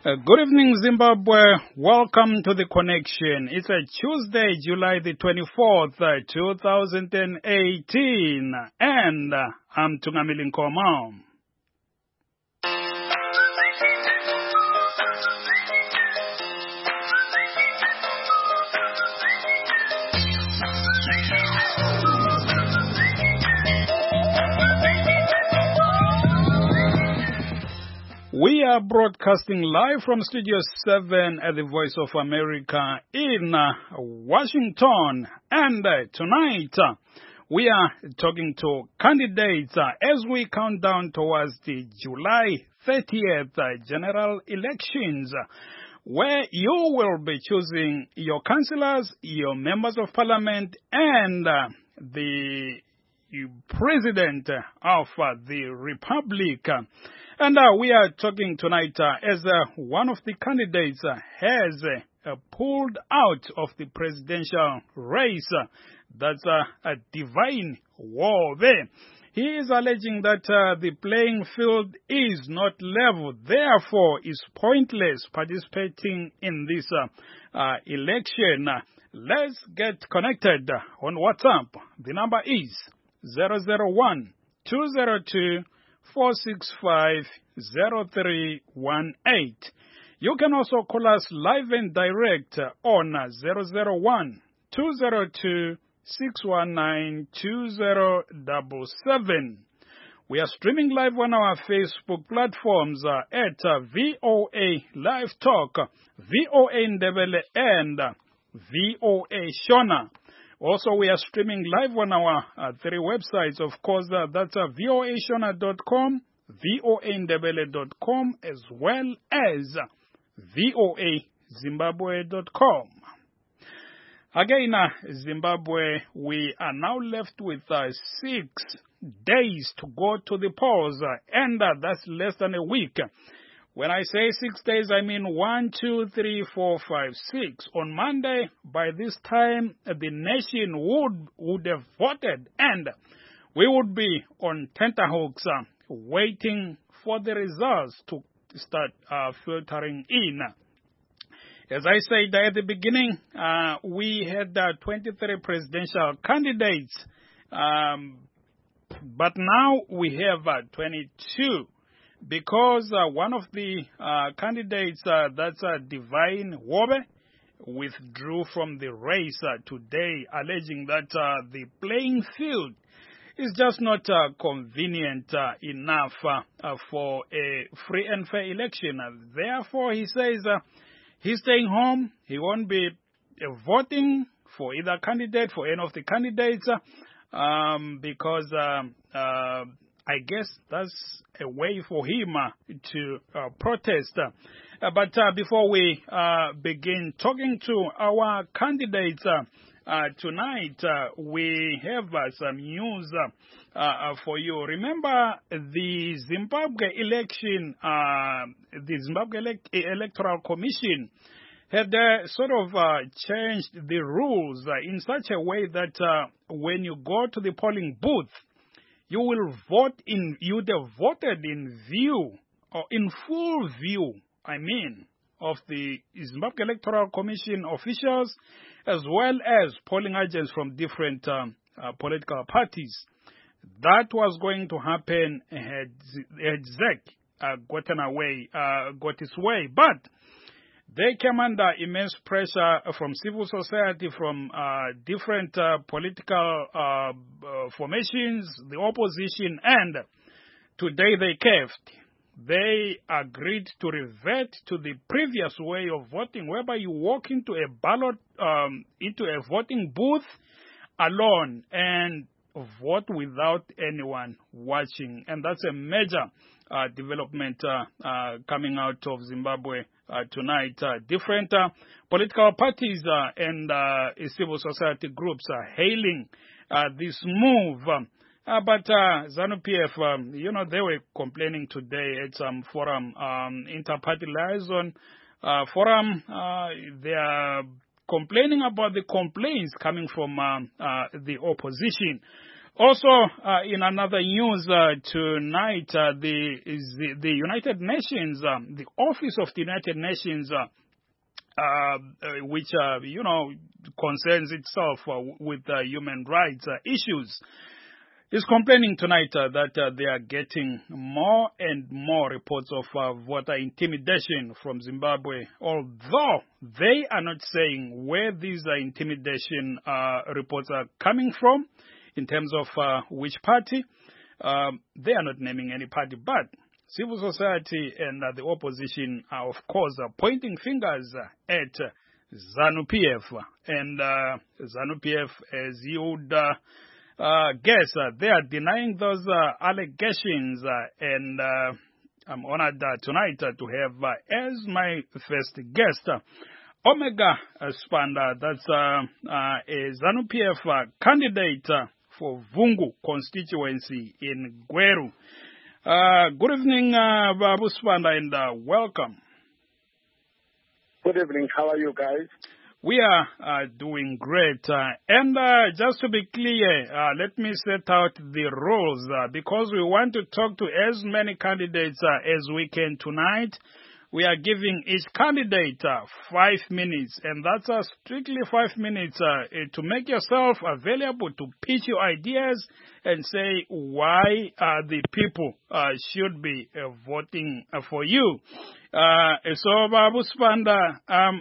Good evening, Zimbabwe. Welcome to The Connection. It's a Tuesday, July the 24th, 2018. And I'm Tungamili Nkomo. We are broadcasting live from Studio 7 at the Voice of America in Washington. And tonight, we are talking to candidates as we count down towards the July 30th general elections, where you will be choosing your councillors, your members of parliament, and the president of the republic. And we are talking tonight as one of the candidates has pulled out of the presidential race. That's a divine war there. He is alleging that the playing field is not level, therefore is pointless participating in this election. Let's get connected on WhatsApp. The number is 001-202 465-0318. You can also call us live and direct on 001-202-619-2077. We are streaming live on our Facebook platforms at VOA Live Talk, VOA Ndebele, and VOA Shona. Also, we are streaming live on our three websites. Of course, that's voashona.com, voandebele.com, as well as voazimbabwe.com. Again, Zimbabwe, we are now left with 6 days to go to the polls, and that's less than a week. When I say 6 days, I mean 1, 2, 3, 4, 5, 6. On Monday, by this time, the nation would have voted, and we would be on tenterhooks waiting for the results to start filtering in. As I said at the beginning, we had 23 presidential candidates, but now we have 22. Because one of the candidates, that's Divine Wobe, withdrew from the race today, alleging that the playing field is just not convenient enough for a free and fair election. Therefore, he says he's staying home. He won't be voting for either candidate, for any of the candidates, because I guess that's a way for him to protest. But before we begin talking to our candidates tonight, we have some news for you. Remember the Zimbabwe election, the Zimbabwe Electoral Commission had sort of changed the rules in such a way that when you go to the polling booth, you would have voted in view, or in full view, of the Zimbabwe Electoral Commission officials, as well as polling agents from different political parties. That was going to happen had ZEC got its way, but they came under immense pressure from civil society, from different political formations, the opposition, and today they caved. They agreed to revert to the previous way of voting, whereby you walk into a ballot, into a voting booth alone and vote without anyone watching. And that's a major development coming out of Zimbabwe tonight. Different political parties and civil society groups are hailing this move. But ZANU-PF, they were complaining today at some forum, Inter-Party Liaison Forum. They are complaining about the complaints coming from the opposition. Also, in another news tonight, the United Nations, the Office of the United Nations, which concerns itself with human rights issues, is complaining tonight that they are getting more and more reports of voter intimidation from Zimbabwe, although they are not saying where these intimidation reports are coming from in terms of which party. They are not naming any party, but civil society and the opposition are, of course, pointing fingers at ZANU-PF. And ZANU-PF, as you would guess, they are denying those allegations. And I'm honored tonight to have as my first guest Omega Sibanda. That's a ZANU-PF candidate for Vungu constituency in Gweru. Good evening, Babu Sibanda, and welcome. Good evening. How are you guys? We are doing great. And just to be clear, let me set out the rules because we want to talk to as many candidates as we can tonight. We are giving each candidate 5 minutes, and that's strictly 5 minutes to make yourself available to pitch your ideas and say why the people should be voting for you. So, Babu Sibanda,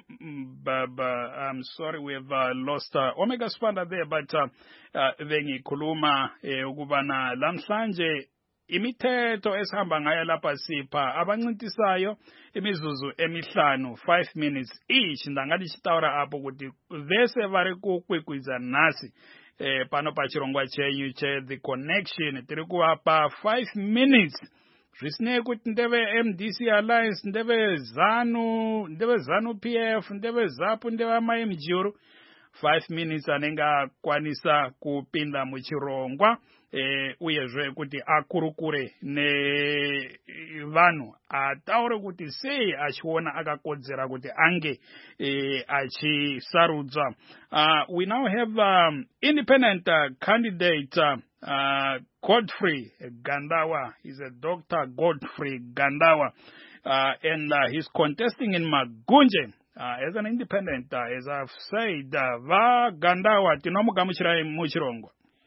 I'm sorry we have lost Omega Sibanda there, but vengikhuluma ukubana lamhlanje imithetho esihamba ngayo lapha sipha abancintisayo imizuzu emihlanu 5 minutes each ndangathi chitaura apo kuti vese vari kukwikwiza nasi pano pachirongwa chenyu the connection tiri kuvapa 5 minutes zvisinei kuti ndeve MDC Alliance, ndeve ZANU-PF, ndeve ZAPU, ndeve amai mujuru, 5 minutes anenge akwanisa kupinda muchirongwa uyezve kuti akurukure nevanhu ataure kuti sei achiona akakodzera kuti ange achisarudzwa. We now have independent candidate Godfrey Gandawa. He's a Dr. Godfrey Gandawa, and he's contesting in Magunje as an independent. As I've said, va Gandawa tinomugamuchira muchirongo.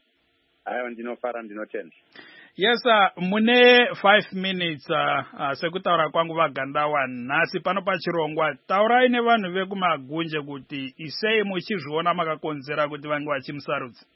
Yes, mune 5 minutes sekutaura kwangu vaGandawa nhasi pano pachirongwa. Taurai nevanhu vekumagunje kuti isei muchizviona makakonzera kuti vange vachimusarudza.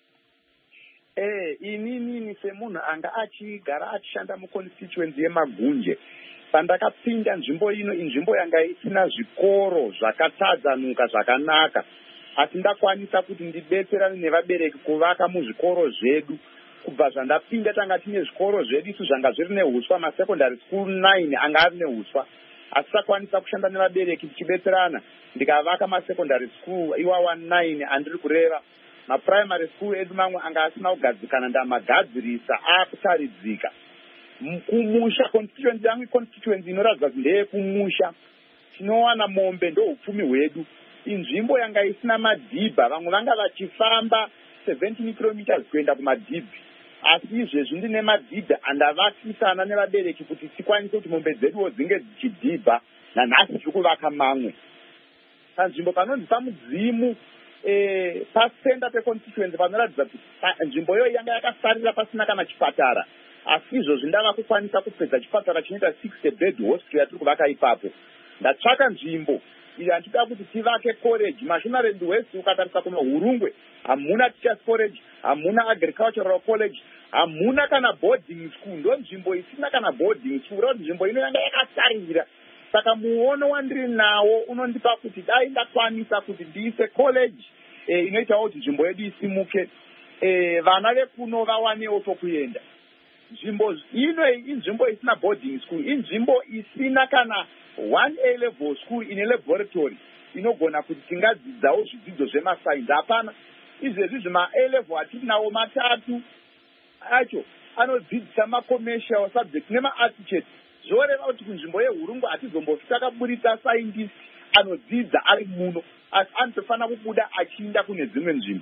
Inini semunhu anga achigara achishanda muconstituency yeMagunje, pandakapinda nzvimbo ino, inzvimbo yanga isina zvikoro zvakatadzanuka zvakanaka, asi ndakwanisa kuti ndidetserane nevabereki kuvaka muzvikoro zvedu. Kubva zvandapinda tanga tine zvikoro zvedu isu zvanga zviri nehuswa, masecondary school 9 anga ari nehuswa, asi takwanisa kushanda nevabereki tichibetserana ndikavaka masecondary school iwawa 9 andiri kureva. Maprimary school edu mamwe anga asina kugadzikana, ndamagadzirisa akutaridzika. Kumusha constituency yangu constituency inoratidza kuti ndeyekumusha, tinowana mombe ndoupfumi hwedu. Inzvimbo yanga isina madhibha, vamwe vanga vachifamba 17 kilometers kuenda kumadhibhi, asi izvezvi ndine madhibha andavakisana nevabereki kuti tikwanise kuti mombe dzeduwo dzinge dzichidhibha, nanhasi tiri kuvaka mamwe. Panzvimbo panonzi pamudzimu pasenda peconstituency panoratidza kuti nzvimbo iyo yanga yakasarira pasina kana chipatara, asi izvozvi ndava kukwanisa kupedza chipatara chinoita 60 bed hospital yatiri kuvaka ipapo. Ndatsvaka nzvimbo iyo andida kuti tivake college. Mashonaland West ukatarisa kumaHurungwe hamuna teachers college, hamuna agricultural college, hamuna kana boarding school. Ndo nzvimbo isina kana boarding school, roti nzvimbo ino yanga yakasarira. Saka muono wandiri nawo unondipa kuti dai ndakwanisa kuti ndiise college inoitawo kuti nzvimbo yedu isimuke, vana vekuno vawanewo pokuenda. Nzvimbo ino inzvimbo isina boarding school, inzvimbo isina kana 1A level school ine laboratory inogona kuti tingadzidzawo zvidzidzo zvemasainzi. Hapana, izvezvi zvima-A level atiri nawo matatu acho anodzidzisa macommercial subject nema-architect. Zvoreva kuti kunzvimbo yeHurungwe hatizombofi takaburitsa scientist anodzidza ari muno, asi anotofanira kubuda achiinda kune dzimwe nzvimbo.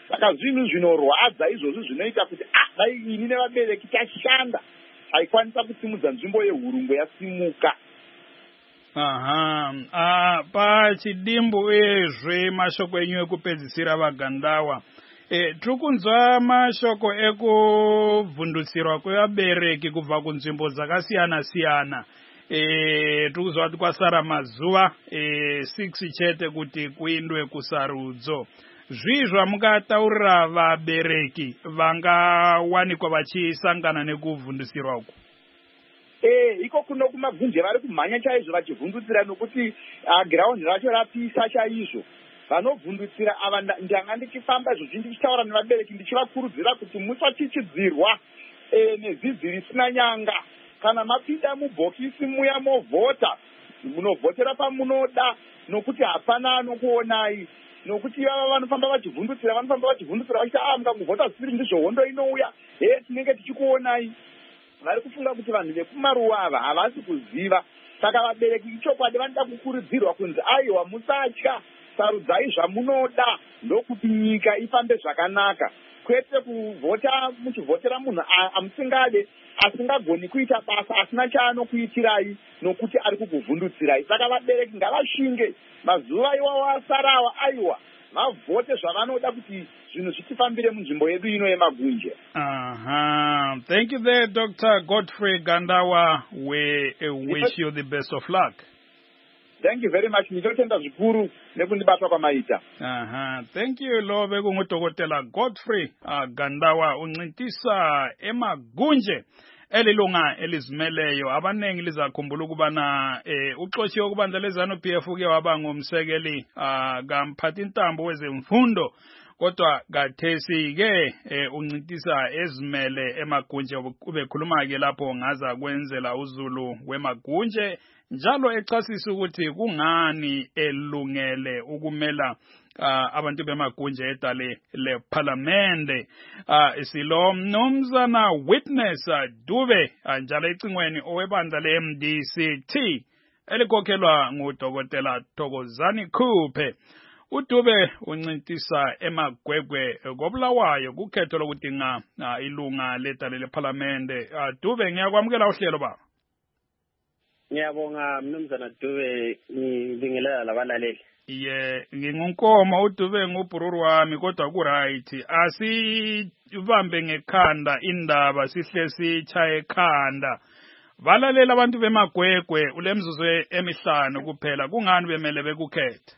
saka zvinhu zvinorwadza izvozvo zvinoita kuti dai ini nevabereki tashanda taikwanisa kusimudza nzvimbo yehurungu yasimuka. Pachidimbu uyezve mashoko enyu ekupedzisira vagandawa, tiri kunzwa mashoko ekubvundutsirwa kwevabereki kubva kunzvimbo dzakasiyana-siyana. Tiri kuzwa kuti kwasara mazuva 6 chete kuti kuindwe kusarudzo. Zvizva mukataurira vabereki vangawanikwa vachisangana nekuvhundusirwa uku? Iko kuno kumagunje vari kumhanya chaizvo vachivhundutsira nokuti ground racho rapisa chaizvo. Vanovhundutsira ava ndanga ndichifamba izvozvi ndichitaura nevabereki ndichivakurudzira kuti musachichidzirwa nezizi risina nyanga. Kana mapinda mubhokisi muya movhota, munovhotera pamunoda nokuti hapana anokuonai. Nokuti ava vanofamba vachivhundutsira vachiti mukavhota zvisiri ndizvo hondo inouya, tinenge tichikuonai. Vari kufunga kuti vanhu vekumaruwa ava havasi kuziva. Saka vabereki ichokwadi vanoda kukurudzirwa kunzi aiwa musatya, sarudzai zvamunoda ndokuti nyika ifambe zvakanaka. Kwete kuvhota muchivhotera munhu amusingade, asingagoni kuita basa, asina chaanokuitirai nokuti ari kukuvhundutsirai. Saka vabereki ngavashinge mazuva iwawo asarawa, aiwa vavhote zvavanoda kuti zvinhu zvitifambire munzvimbo yedu ino yemagunje. Thank you there, Dr. Godfrey Gandawa. We wish you the best of luck. Thank you very much. Ndinotenda zvikuru nekundibatwa kwamaita. Thank you lo bekungudokotela Godfrey Gandawa uncintisa emagunje elilunga elizimeleyo. Abanengi lizakhumbula ukubana uxotshiwe kubandla leZANU-PF ke waba ngumsekeli kamphathi intambo wezemfundo, kodwa kathesi ke uncintisa ezimele emagunje. Ubekhuluma ke lapho ngaza kwenzela uzulu wemagunje, njalo echasisa ukuthi kungani elungele ukumela abantu bemagunje edale leParliamente. Silo mnumzana Witness Dube njalo ecingweni owebandla leMDCT elikhokhelwa ngudokotela Thokozani Khuphe. uDube uncintisa emagwegwe kobulawayo kukhetho lokudinga ilunga ledale leParliamente. Dube, ngiyakwamukela uhlelo baba. Ngiyabonga mnumzana Dube, ngibingelela labalaleli. Ngingunkomo uDube ngubhururu wami, kodwa ku right asibambe ngekhanda indaba sihle sichaye ekhanda. Balalela abantu bemagwegwe ulemzuzu emihlanu kuphela, kungani bemele bekukhethe?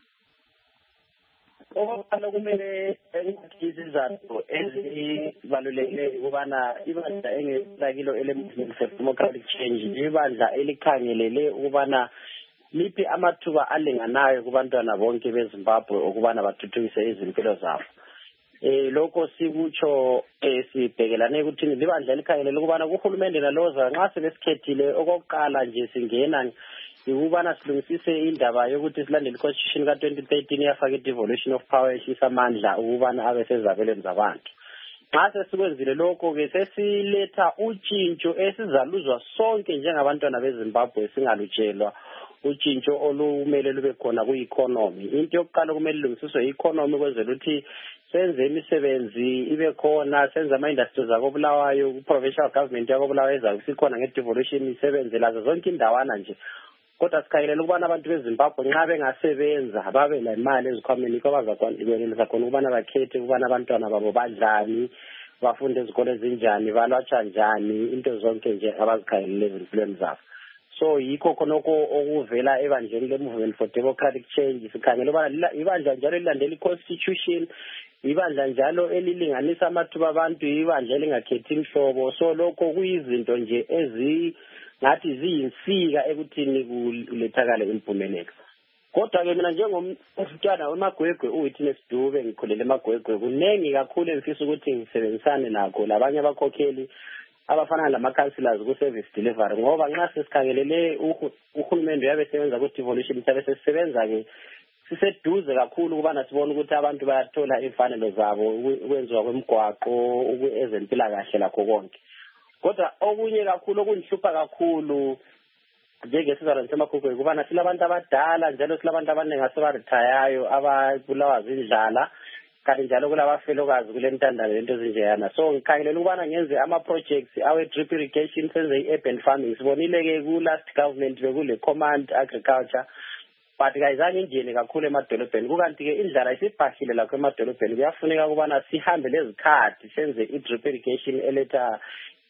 Okokuqala kumele izizathu ezibalulekile ukubana ibandla engesilakilo ele-Movement for Democratic Change ibandla elikhangelele ukubana liphi amathuba alinganayo kubantwana bonke beZimbabwe ukubana bathuthukise izimpilo zabo. Lokho sikutsho sibhekelane ukuthi libandla elikhangelele ukubana kuhulumende naloza nxa sebesikhethile okokuqala nje singena ukubana silungisise indaba yokuthi silandele i-Constitution ka-2013 yafaka i-devolution of power ehlisa amandla ukubana abe sezabelweni zabantu. Nxa sesikwenzile lokho-ke sesiletha utshintsho esizaluzwa sonke njengabantwana beZimbabwe singalutshelwa, utshintsho olumele lube khona ku-economy. Into yokuqala kumele ilungisiswe i-economy ukwenzela ukuthi senze imisebenzi ibe khona, senze ama-industries akobulawayo, ku-provincial government yakobulawayo ezabe sikhona nge-devolution isebenze lazo zonke indawana nje. Kodwa sikhayelela ukubana abantu beZimbabwe nxa bengasebenza babe lemali ezikhwameni yikho abazakwenelisa khona ukubana bakhethe ukubana abantwana babo badlani, bafunde ezikole ezinjani, balwatsha njani, into zonke nje abazikhayelele ezimpilweni zabo. So yikho khonokho okuvela ebandleni le-Movement for Democratic Change. Sikhangela ukubana ibandla njalo elilandela i-Constitution, ibandla njalo elilinganisa amathuba abantu, ibandla elingakhethi inhlobo. So lokho kuyizinto nje ngathi ziyinsika ekuthini kulethakale impumelelo. Kodwa-ke mina njengomntwana wemagwegwe uWitness Dube, ngikhulele emagwegwe, kunengi kakhulu engifisa ukuthi ngisebenzisane nakho labanye abakhokheli abafana lama-councillors ku-service delivery, ngoba nxa sesikhangelele uhulumende uyabe sebenza ku-devolution sabe sesisebenza-ke siseduze kakhulu ukubana sibone ukuthi abantu bayathola imfanelo zabo, ukwenziwa kwemigwaqo, ezempilakahle lakho konke. Kodwa okunye kakhulu okundihlupha kakhulu njengesizalwane semakhukhwe ukubana silabantu abadala njalo silabantu abaningi asebarethayayo ababulawa zindlala. kanti njalo kulabafelokazi kule ntandane lento ezinjeyana. So ngikhangelela ukubana ngenze ama-projects awe-drip irrigation, senze i-urban farming. Sibonile-ke ku-last government bekule command agriculture, but kayizange injene kakhulu emadolobheni. Kukanti-ke indlela isibhahile lakho emadolobheni. Kuyafuneka ukubana sihambe lezikhathi senze i-drip irrigation eletha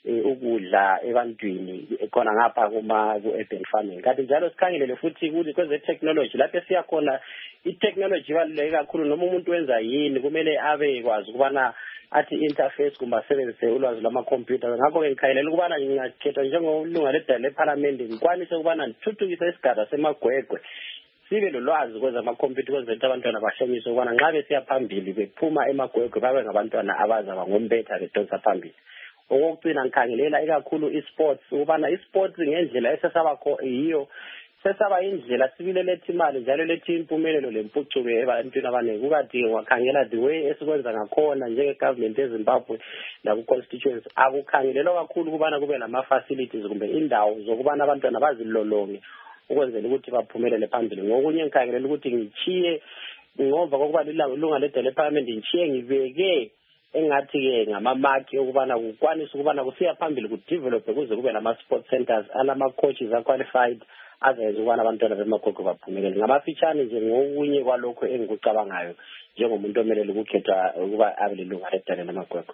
ukudla ebantwini khona ngapha ku-urban farming. Kanti njalo sikhangelele futhi kweze-technology lapho siyakhona i-technology ibaluleke kakhulu. Noma umuntu wenza yini kumele abe kwazi ukubana athi interface kumbe asebenzise ulwazi lwamakhompyutha. Ngakho-ke ngikhangelela ukubana ngingakhetha njengolunga lephalamende ngikwanise ukubana ngithuthukise isigaba semagwegwe sibe lolwazi kwezamakhompyutha kwenza abantwana bahlonyiswe ukubana nxa besiya phambili bephuma emagwegwe babe ngabantwana abazaba ngombetha bedonsa phambili. Okugcina ngikhangelela ikakhulu i-sports ukubana i-sports ngendlela esesabakho yiyo sesaba indlela sibile lethi imali njalo lethi impumelelo lempucuko ebantwini abaningi. Kukanti wakhangela the way esikwenza ngakhona njenge-government eZimbabwe naku-constituency akukhangelelwa kakhulu ukubana kube nama-facilities kumbe indawo zokubana abantwana bazilolonge ukwenzela ukuthi baphumelele phambili. Ngokunye ngikhangelela ukuthi ngichiye ngova kokuba ilunga lephalamende ngichiye ngibeke engathi-ke ngamamaki okubana kukwanisa ukubana kusiya phambili kudevelophe kuze kube nama-sport centers alama-coaches a-qualified azenza ukubana abantwana bemagwegwe baphumelele. Ngamafitshane nje ngokunye kwalokho engikucabangayo njengomuntu omelele ukukhethwa ukuba abe lilunga ledale lamagwegwe.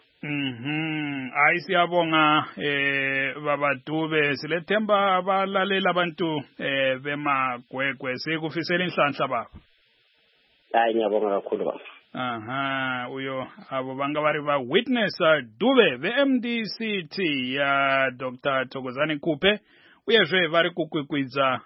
Hayi siyabonga Baba Dube, silethemba abalalela abantu bemagwegwe. Sikufisela inhlanhla baba. Hayi ngiyabonga kakhulu baba. Uyo abo bangabari ba Witness Dube be-MDCT ya Dr. Thokozani Kupe uyezve vari kukwikwidza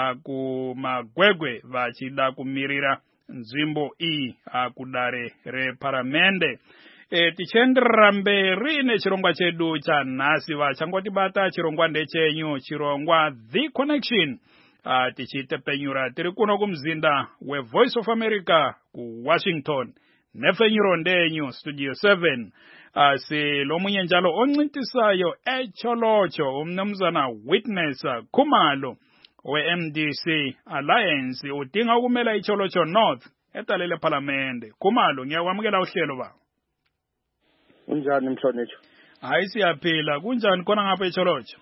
kumagwegwe vachida kumirira nzvimbo iyi kudare reparamende. Tichienderera mberi nechirongwa chedu chanhasi. Vachangotibata chirongwa ndechenyu, chirongwa The Connection. Tichitepenyura tiri kuno kumzinda weVoice of America kuWashington. Nefenyuro ndenyu Studio 7. Silomunye njalo oncintisayo eCholocho umnumzana Witness Khumalo we-MDC Alliance udinga ukumela iCholocho North etalele parliament. Khumalo ngiyakwamukela uhlelo baba. Unjani Mhlonitsho? Hayi siyaphila. Kunjani khona ngapha eCholocho?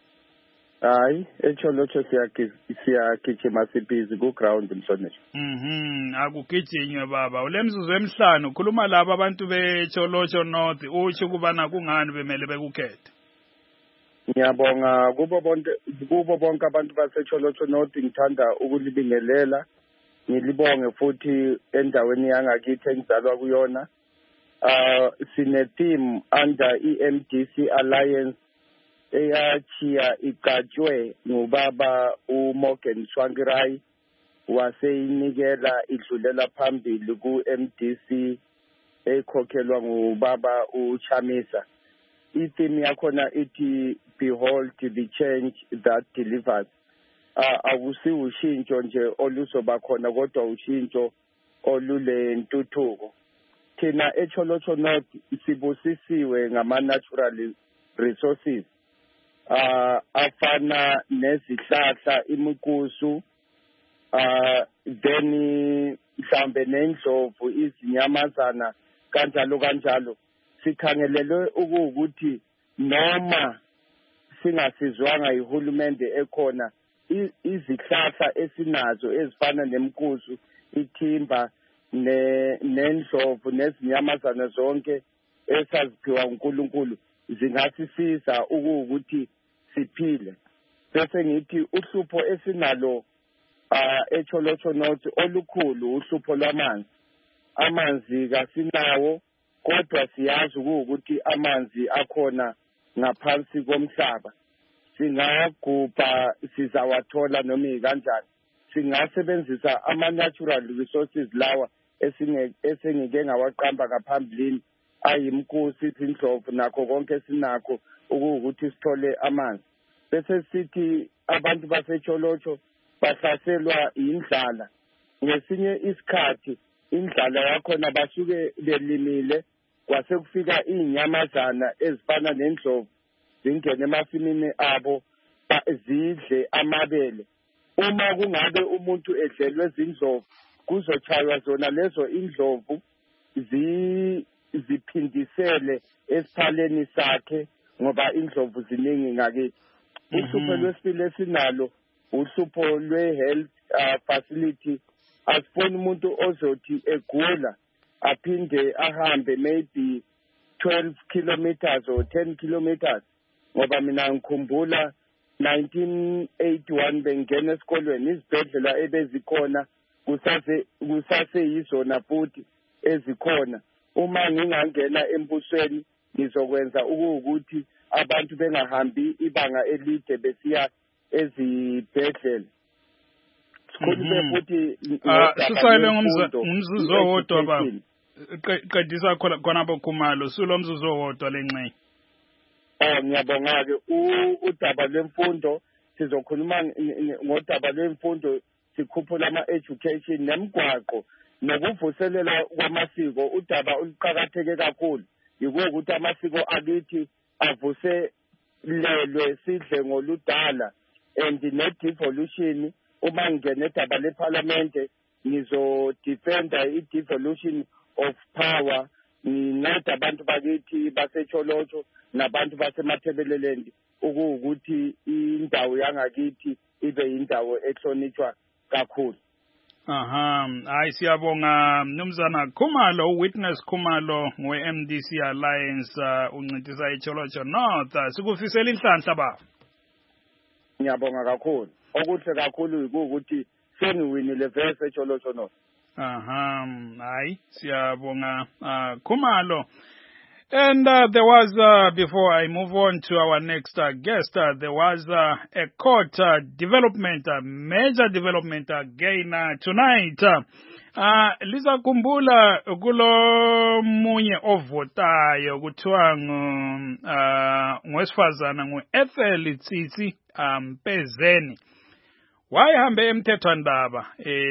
Hayi eCholocho siyagijima sibhizi ku-ground Mhlonitsho. Akugijinywe baba. Ulemzuzu emihlanu ukhuluma laba abantu beCholocho North uthi kubana kungani bemele bekukhethe. Ngiyabonga kubo bonke abantu baseCholocho North. Ngithanda ukulibingelela ngilibonge futhi endaweni yangakithi engizalwa kuyona. Sine team under MDC Alliance eyachiya igajwe ngubaba uMorgan Tsvangirai waseyinikela idlulela phambili ku-MDC ekhokhelwa ngubaba uChamisa. Itheme yakhona ithi behold the change that delivers. Akusiwo ushintsho nje oluzoba khona kodwa ushintsho olule ntuthuko. Thina eCholocho North sibusisiwe ngama-natural resources afana nezihlahla, imikusu, then mhlambe nendlovu, izinyamazana kanjalo. Sikhangelelwe ukuthi noma singasizwanga ihulumende ekhona izihlahla esinazo ezifana nemikusu, ithimba nendlovu nezinyamazana zonke esaziphiwa uNkulunkulu zingasisiza ukuthi siphile. Bese ngithi uhlupho esinalo eCholocho North olukhulu uhlupho lwamanzi. Amanzi kasinawo kodwa siyazi ukuthi amanzi akhona ngaphansi komhlaba. Singagubha sizawathola noma kanjani. Singasebenzisa ama-natural resources lawa esengike ngawaqamba ngaphambilini ayimkusi, izindlovu nakho konke sinakho ukuthi sithole amanzi. Bese sithi abantu baseCholocho bahlaselwa indlala. Ngesinye isikhathi indlala yakhona basuke belimile kwase kufika izinyamazana ezifana nendlovu zingene emasimini abo zidle amabele. Uma kungabe umuntu edlelwe izindlovu kuzochaywa zona lezo indlovu ziphindisele esiphaleni sakhe ngoba indlovu ziningi ngakithi. Uhlupho lwesibili esinalo uhlupho lwe-health facility. Asifuni umuntu ozothi egula aphinde ahambe maybe 12 kilometers or 10 kilometers ngoba mina ngikhumbula 1981 bengena esikolweni izibhedlela ebezikhona kusaseyizona futhi ezikhona. Uma ngingangena embusweni ngizokwenza ukuthi abantu bengahambi ibanga elide besiya ezibhedlela. Sikhulume futhi sisayile ngumzuzu owodwa baba. Qedisa khonapho Khumalo sulo mzuzu owodwa lenxe. Ngiyabonga-ke udaba lwemfundo sizokhuluma ngodaba lwemfundo sikhuphula ama-education nemigwaqo nokuvuselela kwamasiko. Udaba oluqakatheke kakhulu yikuthi amasiko akithi avuselelwe sidle ngoludala and ne-devolution. Uma ngene edaba leParliamente ngizodefenda i-devolution of power. Nginceda abantu bakithi baseCholotsho nabantu basemathebelelendi ukuthi indawo yangakithi ibe indawo ehlonitshwa kakhulu. Hayi siyabonga Mnumzana Khumalo, Witness Khumalo we-MDC Alliance uncedisa eCholotsho North. Sikufisela inhlanhla baba. Ngiyabonga kakhulu. Okuhle kakhulu ukuthi sengiwinile vese eCholotsho North. Hayi siyabonga Khumalo. And there was, before I move on to our next guest, there was a court development, a major development again tonight. Liza kumbula kulo munye ovotayo kuthiwa ngwesifazana ngu-Ethel Tsitsi Mpezeni. Wayihambe emthethwandaba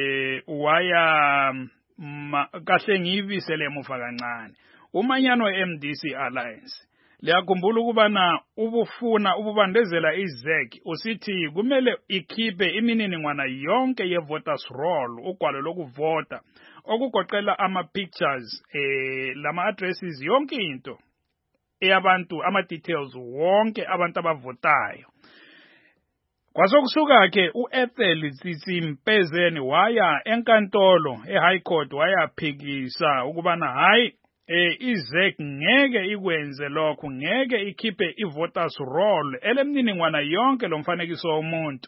waya kahle ngiyibisele emuva kancane. Umanyano we-MDC Alliance liyakhumbula ukubana ubufuna ububandezela iZEC usithi kumele ikhiphe imininingwana yonke ye-voters roll ugwalo lokuvota okugoqela ama-pictures lama-addresses yonke into eyabantu ama-details wonke abantu abavotayo. Kwasokusuka ke uEthel Tsitsi Mpezeni waya enkantolo eHigh Court wayaphikisa ukubana hayi iZEC ngeke ikwenze lokho, ngeke ikhiphe i-voters roll elemniningwana yonke lomfanekiso womuntu.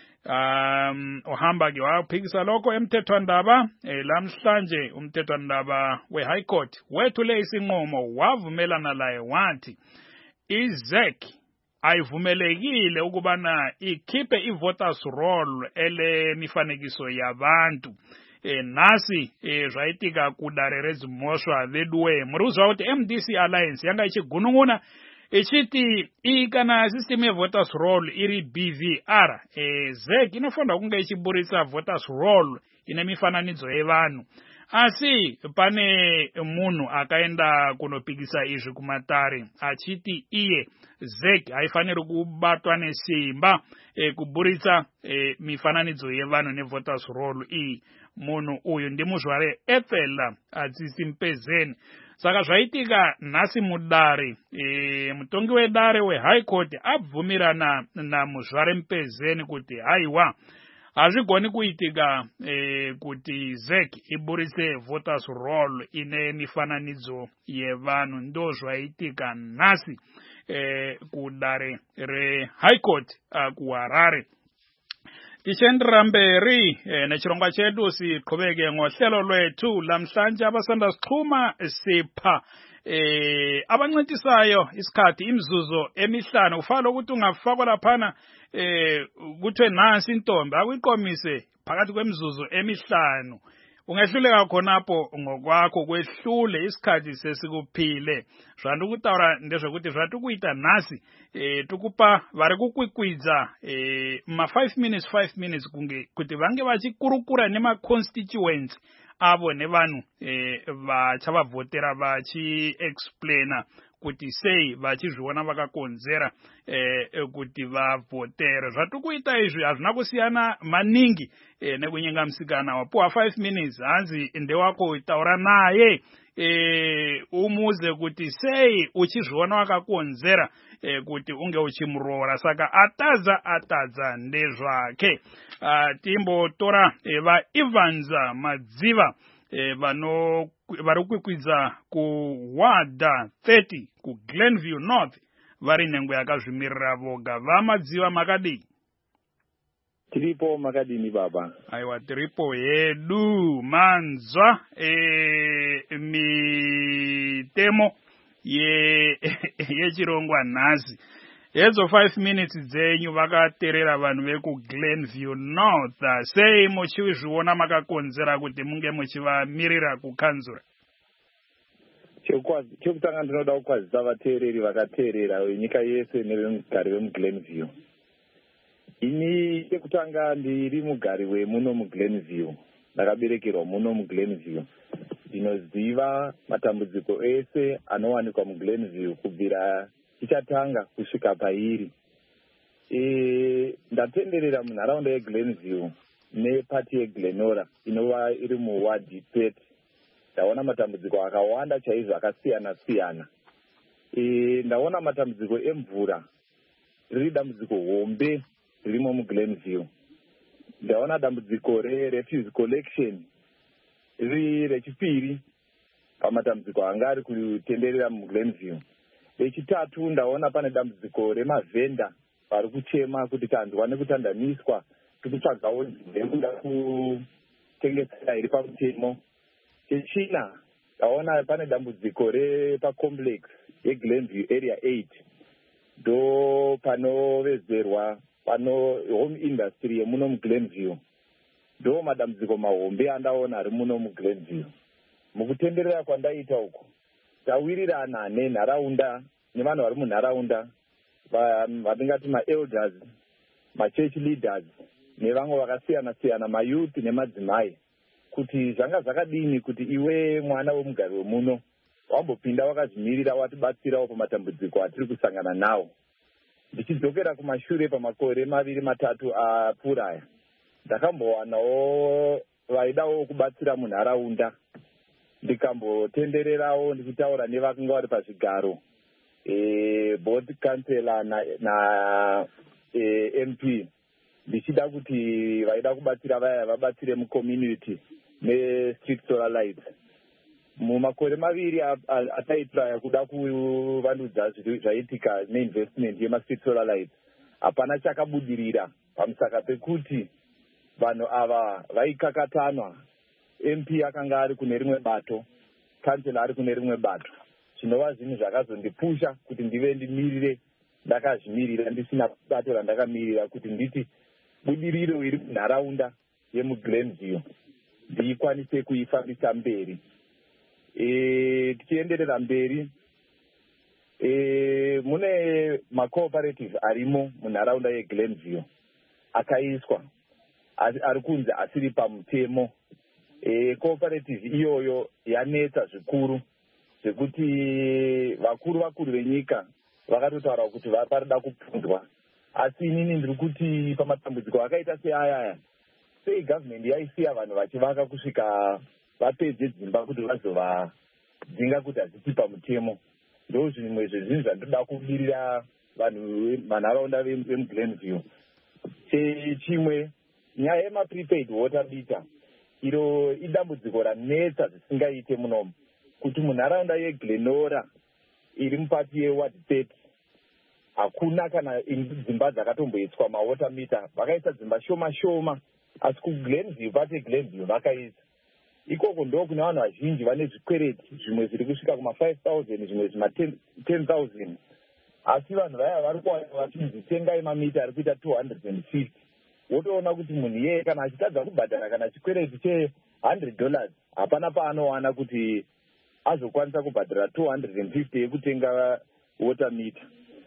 Uhamba ke waphikisa lokho emthethwandaba lamhlanje umthethwandaba we-High Court wethule isinqumo wavumelana laye wathi iZEC ayivumelekile ukubana ikhiphe i-voters roll elemifanekiso yabantu. Nasi zvayitika kudarere zimoshwa vedwe muruzwa kuti MDC Alliance yanga ichigununguna ichiti ikana system ye voters roll iri BVR ZEC inofanira kunge ichiburitsa voters roll ine mifananidzo yevanhu. Asi pane munhu akaenda kunopikisa izvi kumatare achiti iye ZEC haifaniri kubatwa nesimba kuburitsa mifananidzo yevanhu nevoters roll iyi. Munhu uyu ndi muzvare Ethel Tsitsi Mpezeni. Saka zvaitika nhasi mudare mutongi wedare weHigh Court abvumirana namuzvare Mpezeni kuti haiwa hazvigoni kuitika kuti ZEC iburitse voters roll ine mifananidzo yevanhu. Ndo zvaitika nhasi kudare reHigh Court kuHarare. Tishendera mberi nechirongwa chedu siqhubeke ngohlelo lwethu lamhlanje abasanda sixhuma sipha abancedisayo isikhathi imzuzu emihlanu ufala ukuthi ungafakwa laphana kuthiwe nansi intombi akuyiqomise phakathi kwemzuzu emihlanu. Ungehluleka khonapho ngokwakho kwehlule isikhathi sesikuphile. Zvandu kutaura ndezvekuti zvatukuita nhasi tukupa vari kukwikwidza ma 5 minutes kunge kuti vange vachikurukura nema constituents avo nevanhu vachavavhotera vachi explaina kuti sei vachizviona vakakonzera kuti vavhotere. Zvatiri kuita izvi hazvina kusiyana maningi nekunyenga musikana wapuwa 5 minutes hanzi ndewako taura naye umuze kuti sei uchizviona wakakonzera kuti unge uchimuroora. Saka atadza ndezvake. Timbotora vaEvans Madziva vari kwikwidza kuWard 30 kuGlenview North vari nhengo yakazvimirira voga. VaMadziva makadii? Tiripo makadini baba? Aiwa, tiripo hedu. Manzwa mitemo yechirongwa nhasi. Hedzo 5 minutes dzenyu vakaterera vanhu vekuGlenview North. Sei muchizviona makakonzera kuti munge muchivamirira kukanzura? Chekutanga ndinoda kukwazisa vateereri vakateerera venyika yese nevemugari vemuGlenview. Ini chekutanga ndiri mugari wemuno muGlenview, ndakaberekerwa muno muGlenview. Ndinoziva matambudziko ese anowanikwa muGlenview kubvira tichatanga kusvika pairi. Ndatenderera munharaunda yeGlenview nepati yeGlenora inova iri muWard 30. Ndaona matambudziko akawanda chaizvo akasiyana siyana. Ndaona matambudziko emvura, riri dambudziko hombe ririmo muGlenview. Ndaona dambudziko refuse collection riri rechipiri pamatambudziko anga ari kutenderera muGlenview. Rechitatu ndaona pane dambudziko remavhenda vari kuchema kuti tanzwa nekutandaniswa tikutsvagawo nzvimbo kutengesera iri pamutemo. Chechina ndaona pane dambudziko repacomplex yeGlenview area 8 ndo panovezerwa pano home industry yemuno muGlenview. Ndo madambudziko mahombe andaona ari muno muGlenview. Mukutenderera kwandaita uko tawirirana nenharaunda nevanhu vari munharaunda vatingati maelders, machurch leaders nevamwe vakasiyana siyana, mayouth nemadzimai, kuti zvanga zvakadini kuti iwe mwana wemugari wemuno wambopinda wakazvimirira watibatsirawo pamatambudziko atiri kusangana nawo. Ndichidzokera kumashure pamakore 2-3 apfuuraya, ndakambowanawo vaidawo kubatsira munharaunda. Ndikambotendererawo ndichitaura nevakanga vari pazvigaro, board councillor na MP, ndichida kuti vaida kubatsira vaya vabatsire mucommunity nestreet solar lights. Mumakore 2 ataitira kuda kuvandudza zvaitika neinvestment yemastreet solar lights, hapana chakabudirira pamusaka pekuti vanhu ava vaikakatanwa. MP akanga ari kune rimwe bato, councillor ari kune rimwe bato. Zvinova zvinhu zvakazondipusha kuti ndive ndimirire ndakazvimirira ndisina bato randakamirira kuti nditi budiriro iri munharaunda yemuGlenview ndikwanise kuifambisa mberi. Tichienderera mberi, mune macooperative arimo munharaunda yeGlenview akaiswa ari kunzi asiri pamutemo. Cooperative iyoyo yanetsa zvikuru zvekuti vakuru venyika vakatotaura kuti varida kupfunzwa. Asi inini ndiri kuti pamatambudziko akaita seayaya, sei government yaisiya vanhu vachivaka kusvika vapedze dzimba kuti vazovadzinga kuti hadzisi pamutemo. Ndo zvimwe zvezvinhu zvandoda kubudirira vanhu manharaunda vemuGlenview. Chimwe, nyaya yemaprepaid water meter, iro idambudziko ranetsa zvisingaite munomu, kuti munharaunda yeGlenora iri mupati yeWard 30 hakuna kana dzimba dzakatomboiswa mawater meter. Vakaisa dzimba shoma shoma, asi kuGlenview, pati yeGlenview vakaisa. Ikoko ndo kuna vanhu vazhinji vane zvikwereti, zvimwe zviri kusvika kuma5,000, zvimwe zvima10,000. Asi vanhu vaya vari vachizitengai mamita ari kuita 250. Wotoona kuti munhu yeye kana achitadza kubhadhara kana chikwereti $100, hapana paanowana kuti azokwanisa kubhadhara 250 yekutenga water meter.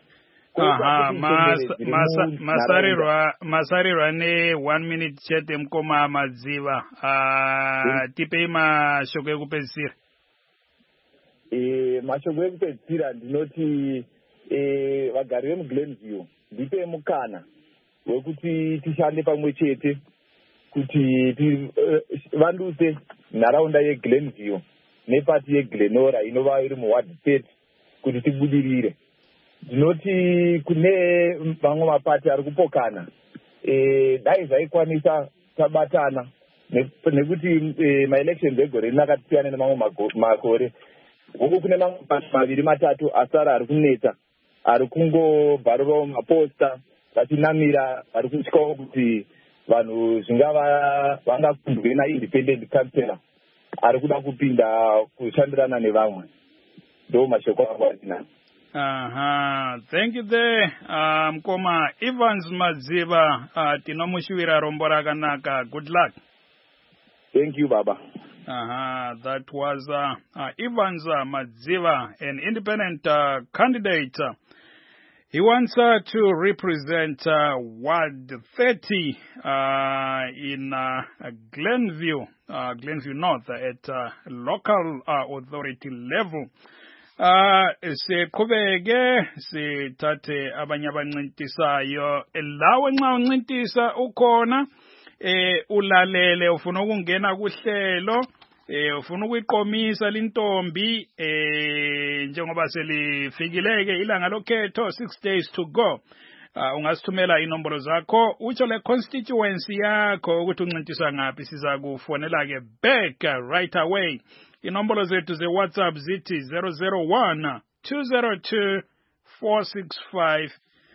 Masarirwa ne 1 minute chete mukoma Madziva. Tipei mashoko ekupedzisira. mashoko ekupedzisira ndinoti vagari vemuglenview ndipe mukana wekuti tishande pamwe chete kuti vanduse nharaunda yeGlenview nepati yeGlenora inova iri muward 30 kuti tibudirire. Ndinoti kune mamwe mapati ari kupokana dai zvaikwanisa tabatana nekuti maelections egore rino akatisiyana nemamwe makore. Huku kune mamwe mapati maviri matatu asara ari kunetsa, ari kungobharurawo maposta vachinamira, vari kutyawo kuti vanhu zvingava vangakundwe naindependent councillor ari kuda kupinda kushandirana nevamwe. Ndo mashoko angu andinawo. Thank you there, Mkoma Evans Madziva. Tinomushivira rombo rakanaka. Good luck. Thank you, Baba. That was Evans Madziva, an independent candidate. He wants to represent Ward 30 in Glenview North at local authority level. Siqhubeke sithathe abanye abancintisayo lawe nxa uncintisa ukhona ulalele ufuna ukungena kuhlelo ufuna ukuyiqomisa lintombi njengoba selifikileke ilanga lokhetho 6 days to go. Ungasithumela inombolo zakho utsho le constituency yakho ukuthi uncintisa ngaphi, siza kufonela ke back right away. Inombolo zethu ze WhatsApp zithi 001 202 465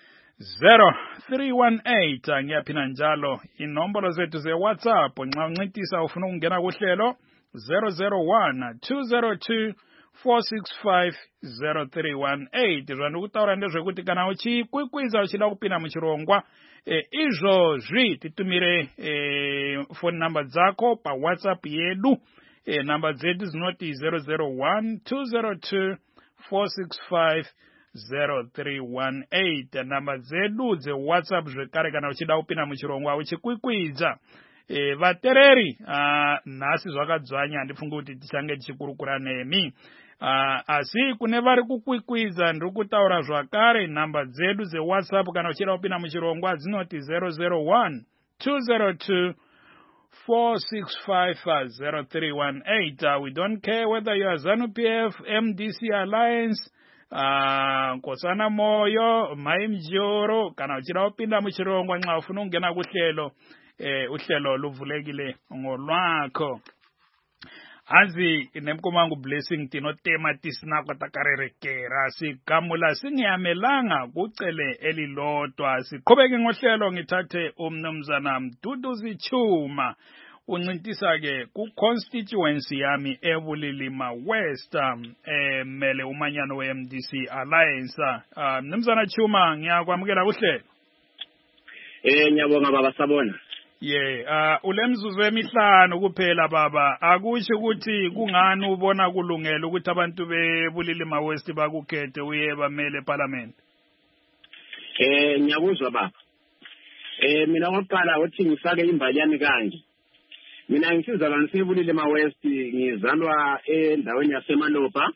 0318. Ngiyaphinda njalo inombolo zethu ze WhatsApp nxa uncintisa ufuna ukungena kuhlelo 001 202 465 0318. Zvandu kutaura ndezvekuti kana uchikwikwiza uchida kupinda muchirongwa izvozvi titumire phone number dzako pa WhatsApp yedu. Number zetu zinoti 001 202 465 0318. Number zedu ze WhatsApp zvekare kana uchida kupinda muchirongwa uchikwikwidza. Vatereri nhasi zvakadzvanya ndifunga kuti tichange tichikurukura nemi. Asi kune vari kukwikwidza ndiri kutaura zvakare namba dzedu ze WhatsApp kana uchida kupinda muchirongwa dzinoti 001 202 465 0318. We don't care whether you are ZANU-PF, MDC Alliance, Nkosana Moyo, Maimjoro, kana uchida kupinda muchirongwa nxa ufuna ukungena kuhlelo uhlelo luvulekile ngolwakho. Azi nemkomangu blessing tinotema tisinako takarerekera sigamula singiyamelanga kucele elilodwa. Siqhubeke ngohlelo ngithathe umnumzana Mduduzi Chuma uncintisa ke ku constituency yami eBulilima West mele umanyano we MDC Alliance. Mnumzana Chuma ngiyakwamukela kuhlelo. Ngiyabonga baba Sabona. Ulemzuzu emihlanu kuphela baba, akusho ukuthi kungani ubona kulungela ukuthi abantu beBulilima West bakukhethe uye bamele parliament? Ngiyakuzwa baba. Mina ngokuqala uthi ngifake imbali yami kanje. Mina ngisizalwane seBulilima West, ngizalwa endaweni yaseMalopa.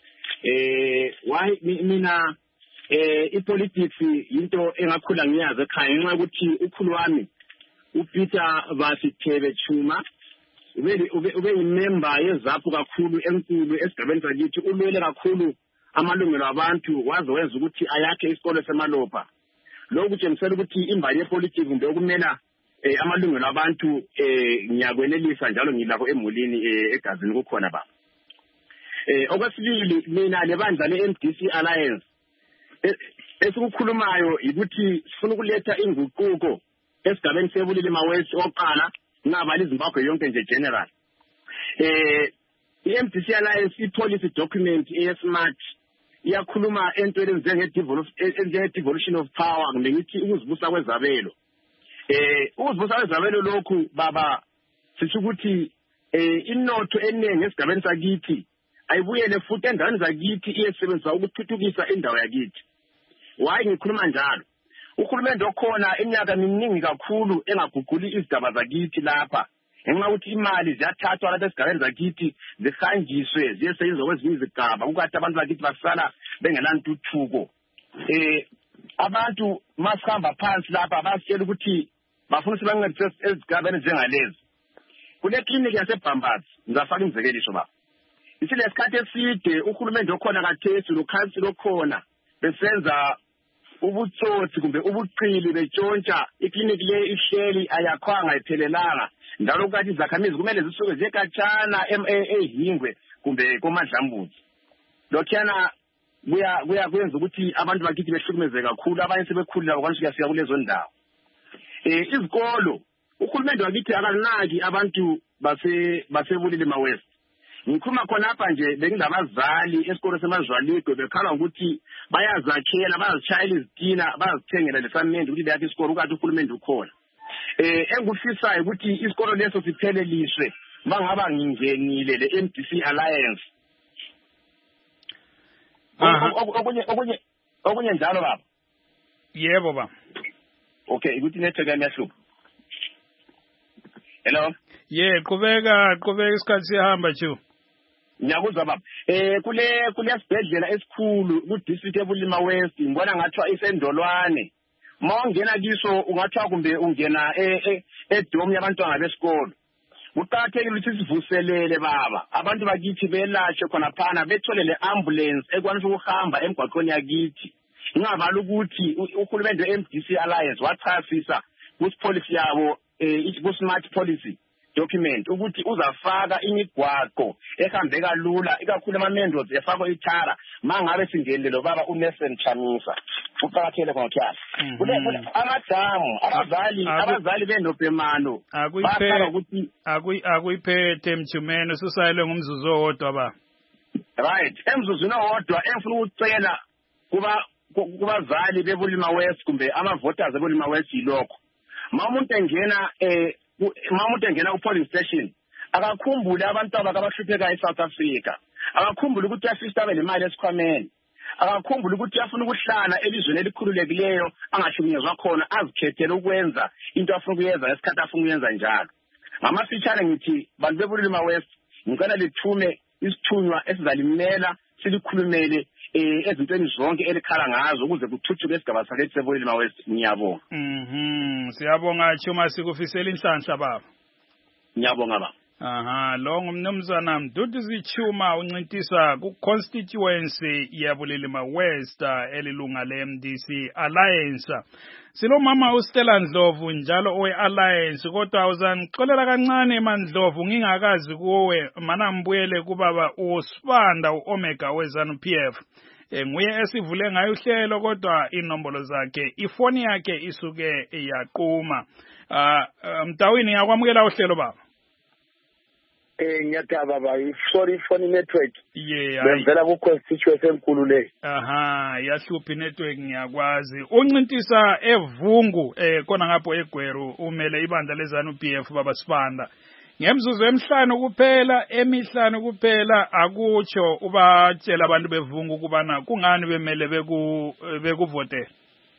Mina ipolitics into engakhula ngiyazi ekhaya ngenxa ukuthi ukhulu wami uPeter Vasithebe Chuma ube imember yeZAPU kakhulu enkulu esigabeni sakithi, ulwele kakhulu amalungelo abantu waze wenza ukuthi ayakhe isikole seMalopa. Lokhu kutshengisela ukuthi imbali yepolitics nje okumela amalungelo abantu ngiyakwenelisa njalo ngilapho emulini egazini kukhona baba. Okwesibili mina lebandla leMDC Alliance esikukhulumayo ukuthi sifuna ukuletha inguquko esigabeni seBulilima West oqala ngabali iZimbabwe yonke nje general. iMDC Alliance i-policy document eSmart iyakhuluma entweni njenge devolution of power, kumbe ngithi ukuzibusa kwezabelo. Ukuzibusa kwezabelo lokhu baba sithi ukuthi inotho eningi esigabeni sakithi ayibuyele futhi endaweni zakithi iyesebenzisa ukuthuthukisa indawo yakithi. Wayi ngikhuluma njalo, uhulumende okhona eminyaka eminingi kakhulu engaguquli izigaba zakithi lapha ngenxa ukuthi imali ziyathathwa lapha esigabeni zakithi zihanjiswe ziyeseyizwa kwezinye izigaba ukuthi abantu bakithi basala bengenantuthuko. Abantu masihamba phansi lapha basitshela ukuthi bafuna sibancedise ezigabeni njengalezi. Kule clinic yaseBhambazi ngizafaka imizekeliso baba. Isilesikhathi eside uhulumende okhona kathesi lokhansila okhona besenza ubutsotsi kumbe ubuqili betshontsha iklinik le ihleli ayakhwanga iphelelanga njalo ukuthi izakhamizi kumele zisuke zekhatshana ehingwe kumbe komadlambuzi. Lokhana kuyenza ukuthi abantu bakithi behlukumezeke kakhulu abanye sebekhulile bakwanisika sika kulezo ndawo. Izikolo uhulumende wakithi akanaki abantu basebulilima West. Ngikhuluma khona apha nje bengilabazali esikolo semazwaligwe bekhala ukuthi bayazakhela bazitshayela izitina bazithengela lesamende ukuthi leyathi isikolo ukuthi uhulumende ukhona. Engikufisayo ukuthi isikolo leso sipheleliswe bangaba ngingenile le MDC Alliance. Okunye njalo baba. Yebo baba. Okay, ukuthi network yami yahlupha. Hello. Qhubeka isikhathi sihamba chu. Ngiyakuzwa baba. Kule sibhedlela esikhulu ku district eBulilima West ngibona ngathiwa isendolwane. Mawungena kiso ungathiwa kumbe ungena edomu yabantwana besikolo. Kuqakathekile ukuthi sivuselele baba. Abantu bakithi belashwe khona phana bethole le ambulance ekwanisa ukuhamba emgwaqweni yakithi. Ngingabala ukuthi uhulumende weMDC Alliance wachasisa kupolicy yabo ku-smart policy document ukuthi uzafaka imigwaqo ehambeka lula ikakhulu ama-main efakwa ithara mangabe singenile lo baba uNelson Chamisa uqakathele ngokuthi amadamu abazali benobhemano akuyiphethe Mchumene susayelwe ngumzuzu owodwa ba right emzuzwini owodwa engifuna ukucela kubazali beBulilima West kumbe ama-voters eBulilima West yilokho umuntu engena ku-polling station akakhumbule abantu abahluphekayo eSouth Africa akakhumbule ukuthi uyafisa abe nemali esikhwameni akakhumbule ukuthi uyafuna ukuhlala elizweni elikhululekileyo angahlukunyezwa khona azikhethele ukwenza into afuna ukuyenza ngesikhathi afuna ukuyenza njalo. Ngamafitshane ngithi bantu beBulilima West ngicela lithume isithunywa esizalimela silikhulumele ezintweni zonke elikhala ngazo ukuze kuthuthuke isigaba sakithi seBulilima West. Ngiyabonga. Siyabonga Chuma sikufisela inhlanhla baba. Ngiyabonga baba. Lo ngumnumzana Mduduzi Chuma uncintisa ku constituency yaBulilima West elilunga leMDC Alliance. Silo mama uStella Ndlovu njalo owe Alliance kodwa uzanixolela kancane mandlovu ngingakazi kuwe mana mbuyele kubaba uSibanda uOmega weZANU-PF. Nguye esivule ngayo uhlelo kodwa inombolo zakhe ifoni yakhe isuke yaqhuma. Mtawini yakwamukela uhlelo baba. Ngiyataba baba sorry phone network. Benzela ku constituency enkulu le. Yahluphi network ngiyakwazi. Uncintisa evungu khona ngapho eGweru umele ibandla leZANU-PF baba Sibanda. Ngemzuzu emihlanu kuphela akutsho ubatshela abantu bevungu kubana kungani bemele bekuvote.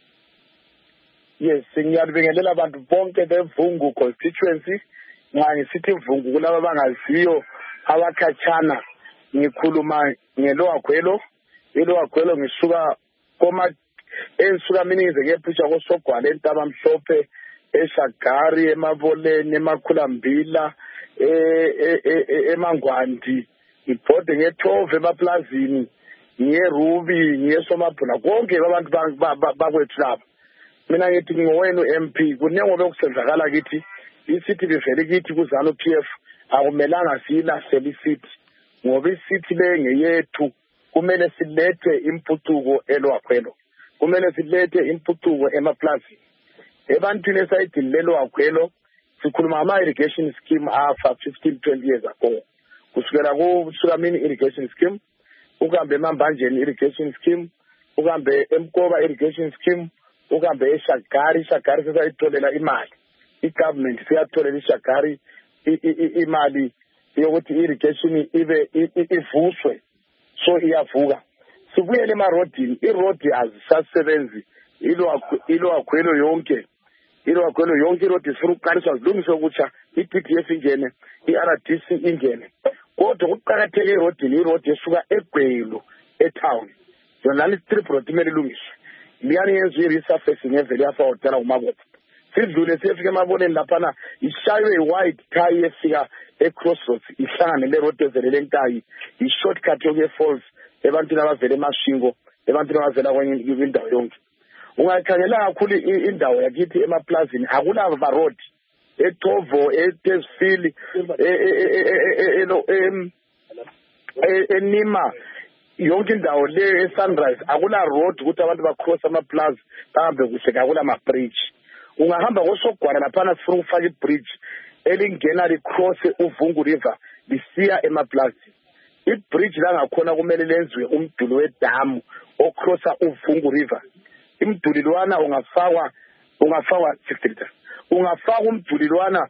Yes, ngiyabingelela abantu bonke bevungu constituency. Ngisithi Vungu kulabo abangaziyo abakhatshana ngikhuluma ngeLowakhwelo ngisuka ensuka mina ngize ngephusha koSogwala eNtaba Mhlophe eShagari eMaboleni eMakhulambila eMangwandi ngibhode ngeThove emaplazini ngeRuby ngeSomabhuna konke abantu bakwethu lapha. Mina ngithi ngowenu MP kunengobe okusenzakala kithi isithi bevele kithi kuZANU-PF akumelanga siyilahlele isithi ngoba isithi le ngeyethu kumele silethe impucuko eLowakhwelo kumele silethe impucuko emaplazini ebantwini esayidini leLowakhwelo sikhuluma ama-irrigation scheme afa 15-20 years ago kusukela kuSukamini irrigation scheme ukuhambe eMambanjeni irrigation scheme ukuhambe eMkoba irrigation scheme ukuhambe eShagari sesayitholela imali i-government siyatholela iShagari imali yokuthi irrigation ibe ivuswe so iyavuka sibuyele emarodini irodi azisasebenzi iLowakhwelo yonke irodi ifuna ukuqaliswa zilungiswe ukuthi i-DDF ingene, i-RDC ingene. Kodwa kuqakatheke irodini esuka eGwelu etown. Yona i-strip road imele ilungiswe. Liyani yenziwe i-resurfacing evele yafa hotela uMabotha. Sidlule siyefika emaboneni laphana ishaywe i-wide car yefika e-crossroads ihlangane le-road evelele eNkayi i-shortcut yokuye-falls ebantwini abavele eMashingo ebantwini abavela kwenye indawo yonke. Ungayikhangela kakhulu indawo yakithi emaplazini akulava road eThovo eTesfili eNima yonke indawo le eSunrise akula road ukuthi abantu bacross amaplaza bahambe kuhle akula ma-bridge. Ungahamba koSogwana laphana sifuna ukufaka i-bridge elingena licross uVungu River lisiya emaplazini. I-bridge la ngakhona kumele lenziwe umduli wedamu ocrossa uVungu River. Imduli lwana ungafakwa 60 liters. Ungafaka umduli lwana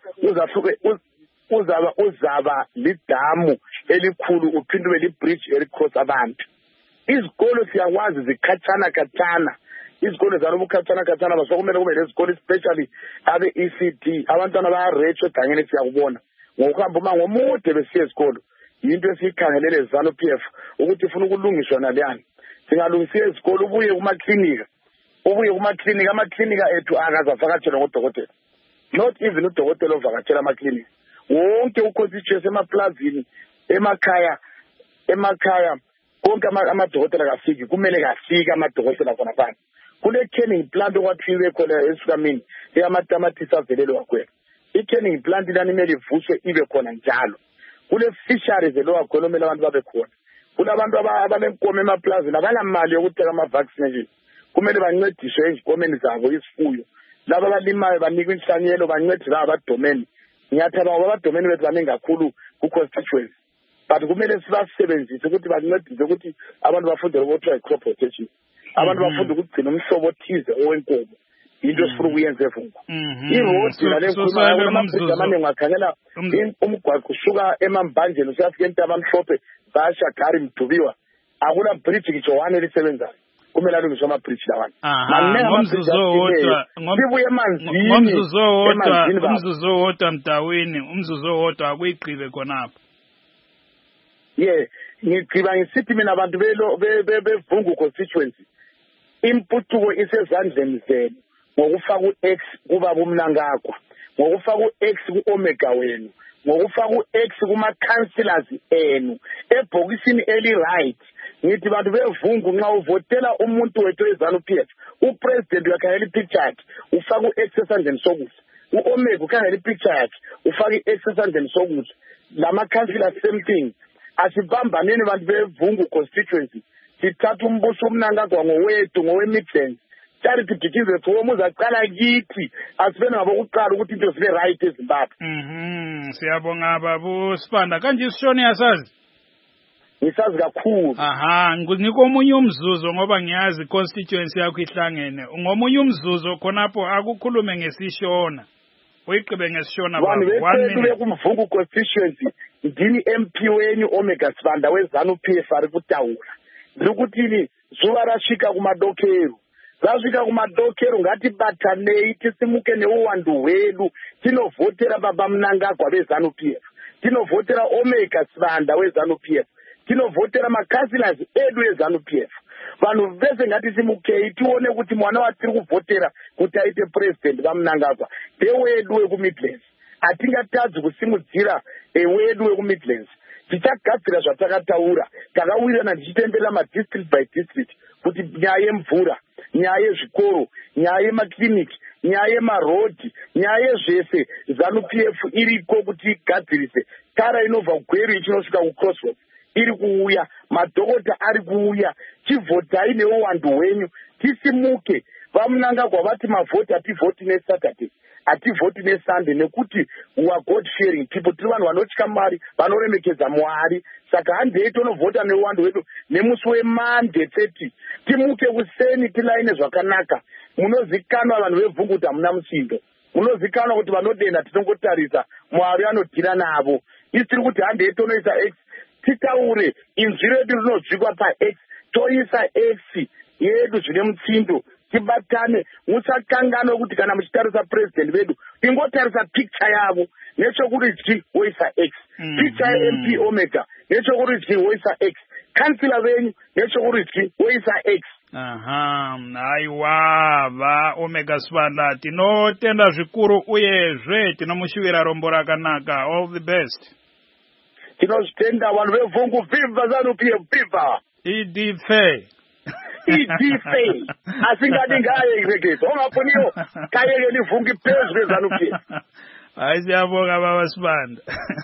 uzaba lidamu elikhulu uphinde ube libridge elicross abantu. Izikolo siyakwazi zikhatshana izikolo zalobukhatshana basokumele kube lezikolo especially abe ECD abantwana bayareach egangeni siyakubona ngokuhamba uma ngomude besiya ezikolo. Into esiyikhangelele ZANU-PF ukuthi ifuna ukulungiswa naleyani. Singalungisa izikolo ubuye kumaklinika amaklinika ethu akazavakatshelwa ngodokotela. Not even udokotela ovakatshela amaklinika. Wonke uconstituency emaplazini emakhaya konke amadokotela kafiki kumele kafika amadokotela khona phansi. Kule canning plant okwathiwe khona eSukamini eyamatamatisi avelelwe kwakhona. I-canning plant lani imele ivuswe ibe khona njalo. Kule fisheries lokwakhona omele abantu babe khona. Kulabantu abanenkomo emaplazini abanamali yokuthenga ama-vaccination. Kumele bancediswe ezikomeni zabo isifuyo. Laba abalimayo banikwe inhlanyelo bancedise laba abadomeni. Ngiyathaba ngoba abadomeni bethu baningi kakhulu ku-constituency. But kumele sibasebenzise ukuthi bancedise ukuthi abantu bafunde ukuthiwa i-crop rotation. Abantu bafunde ukugcina umhlobo othize owenkomo. Into esifuna ukuyenza eVungu. I-road nale nkhuluma amabhilidi amaningi ungakhangela umgwaqo usuka eMambanjeni usiyafika eNtabamhlophe bayaShagari Mdubiwa. Akula bridge ngitsho one elisebenzayo. Kumele alungiswe ama-bridge lawana. Sibuye emanzini. Umzuzu wodwa Mdaweni, umzuzu wodwa akuyigqibe khonapho. Ngigqiba ngisithi mina abantu beVungu constituency. Impucuko isezandleni zenu ngokufaka u-X kubaba uMnangagwa, ngokufaka u-X ku-Omega wenu, ngokufaka u-X kuma-councillors enu ebhokisini eli-right. Ngithi bantu beVungu nxa uvotela umuntu wethu weZANU-PF upresident uyakhangela ipicture yakhe ufaka u-X esandleni sokudla, u-Omega ukhangela ipicture yakhe ufaka i-X esandleni sokudla. Lama-councillors same thing. Asibambaneni bantu beVungu constituency sithatha umbuso uMnangagwa ngowethu ngowe-Midlands. Charity Dikize Thomo uzaqala kithi asibene ngabokuqala ukuthi into zibe right eZimbabwe. Siyabonga babu Sibanda kanje sishone yasazi. Ngisazi kakhulu. Nginika omunye umzuzu ngoba ngiyazi constituency yakho ihlangene. Ngomunye umzuzu khonapho akukhulume ngesishona. Uyiqibe ngesishona babu. 1 minute kumVungu constituency ndini MP wenyu Omega Sibanda weZANU-PF ari kutawula. Ndikuthini zuva rasvika kumadokero. Zasvika kumadokero ngatibatanei tisimuke neuwandu hwedu tinovhotera baba Mnangagwa weZANU-PF. Tinovhotera Omega Sibanda weZANU-PF. Tinovhotera makasilas edu eZANU-PF. Vanhu vese ngatisimukei tione kuti mwana watiri kuvhotera kuti aite president vaMnangagwa ndewedu wekuMidlands. Atingatadzi kusimudzira wedu wekuMidlands. Tichagadzira zvatakataura takawirirana tichitembera madistrict by district kuti nyaya yemvura, nyaya yezvikoro, nyaya yemakliniki, nyaya yemarodhi, nyaya yezvese ZANU-PF iriko kuti igadzirise. Tara inobva kuGweru ichinosvika kuCrossroads iri kuuya, madhokota ari kuuya. Chivhotai neuwandu hwenyu tisimuke. VaMnangagwa vati mavhoti hativhoti neSaturday, hativhoti neSunday nekuti we are God fearing people. Tiri vanhu vanotya Mwari, vanoremekedza Mwari. Saka handei tonovhota neuwandu hwedu nemusi weMonday 30. Timuke kuseni tilaine zvakanaka. Munozikanwa vanhu veVungu kuti hamuna musindo. Munozikanwa kuti vanodenda tinongotarisa Mwari anodhira navo. Isi tiri kuti handei tonoisa X. Titaure inzwi redu rinozvikwa paX. Toisa X yedu zvine mutsindo tibatane musakangana ukuthi kana muchitarisa president vedu ingotarisa picture yavo nechokurudyi woisa x picture MP Omega nechokurudyi woisa x kansila venyu nechokurudyi woisa x. Aiwa va Omega Sibanda tinotenda zvikuru uyezve tinomushuvira rombo rakanaka. All the best. Tinozvitenda vanhu vevhungu vhivha ZANU-PF vhivha idife idife asingadi ngayerekeza ongafuniyo kayeke nivhungi phezu kweZANU-PF. Hayi siyabonga baba Sibanda.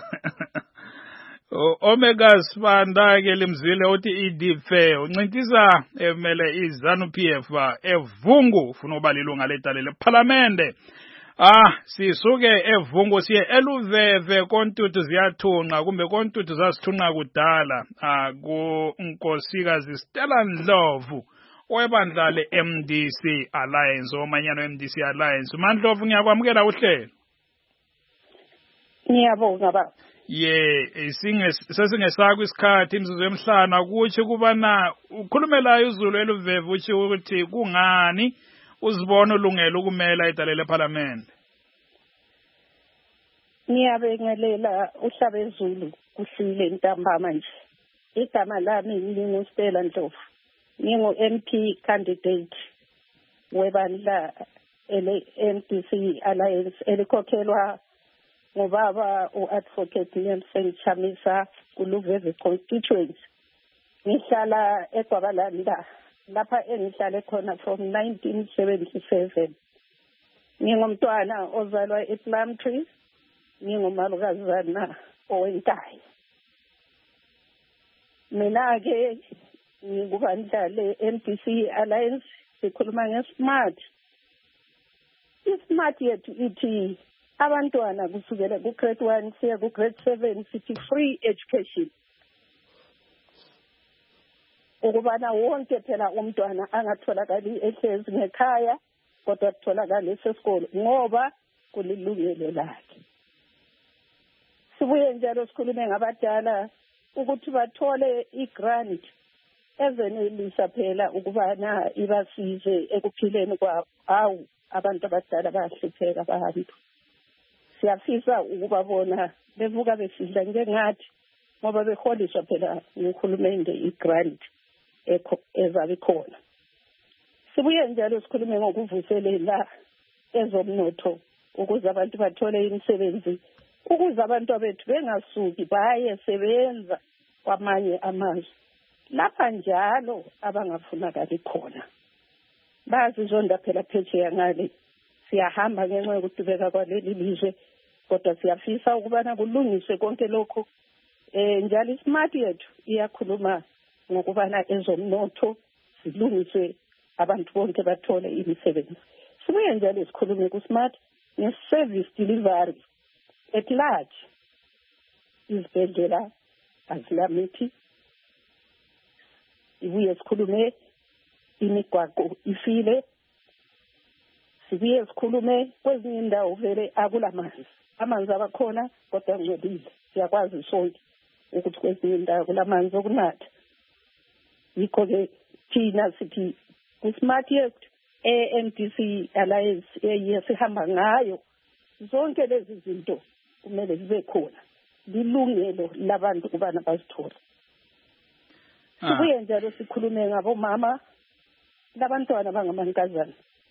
Omega Sibanda ke limzile uthi idife uncintisa emele iZANU-PF evhungu ufuna uba lilunga letale leParlamente. Sisuke evhungu siye eLuveve kontuthu ziyathunqa kumbe kontuthu zasithunqa kudala ku Nkosikazi Stella Ndlovu webandla le-MDC Alliance omanyano MDC Alliance. Mandlovu ngiyakwamukela uhlelo. Ngiyabonga baba. Sesingesakho isikhathi imzuzu emhlana kuthi kubana ukhulumelayo uZulu eLuveve uthi ukuthi kungani uzibona ulungela ukumela idale leParlament. Ngiyabingelela uHlabezulu kuhlile ntambama nje. Igama lami nginguStella Ndlovu. Ngingu-MP candidate webandla ele-MDC Alliance elikhokhelwa ngubaba u-Advocate Nelson Chamisa kuLuveve constituency. Ngihlala eGwabalanda lapha engihlale khona from 1977. Ngingumntwana ozalwa ePlumtree. Ngingumalukazana owenkayi. Mina ke ngikubandla le-MDC Alliance sikhuluma nge-smart. I-smart yethu ithi abantwana kusukela ku-grade 1 siya ku-grade 7 sithi free education. Ukubana wonke phela umntwana angatholakali ehlezi ngekhaya kodwa kutholakala esesikole ngoba kulilungelo lakhe. Sibuye njalo sikhulume ngabadala ukuthi bathole i-grant ezenelisa phela ukubana ibasize ekuphileni kwabo. Hawu abantu abadala bayahlupheka bahambe. Siyafisa ukubabona bevuka besidla njengathi ngoba beholiswa phela nguhulumende i-grant ezabe khona. Sibuye njalo sikhulume ngokuvuselela ezomnotho ukuze abantu bathole imisebenzi, ukuze abantu bethu bengasuki baye sebenza kwamanye amazwe lapha njalo abangafunakali khona. Bazizonda phela phetsheya ngale siyahamba ngenxa yokudubeka kwaleli lizwe kodwa siyafisa ukubana kulungiswe konke lokho. Njalo i-smart yethu iyakhuluma ngokubana ezomnotho zilungiswe abantu bonke bathole imisebenzi. Sibuye njalo sikhulume ku-smart nge-service delivery at large. Izibhedlela azilamithi. Sibuye sikhulume imigwaqo ifile. Sibuye sikhulume kwezinye indawo vele akulamanzi. Amanzi abakhona kodwa ngcolile. Siyakwazi sonke ukuthi kwezinye indawo kulamanzi okunatha. Yikho-ke thina sithi ku-smart yethu MDC Alliance sihamba ngayo zonke lezi zinto kumele zibe khona. Lilungelo labantu kubana bazithola. Sibuye njalo sikhulume ngabomama labantwana bangamankazana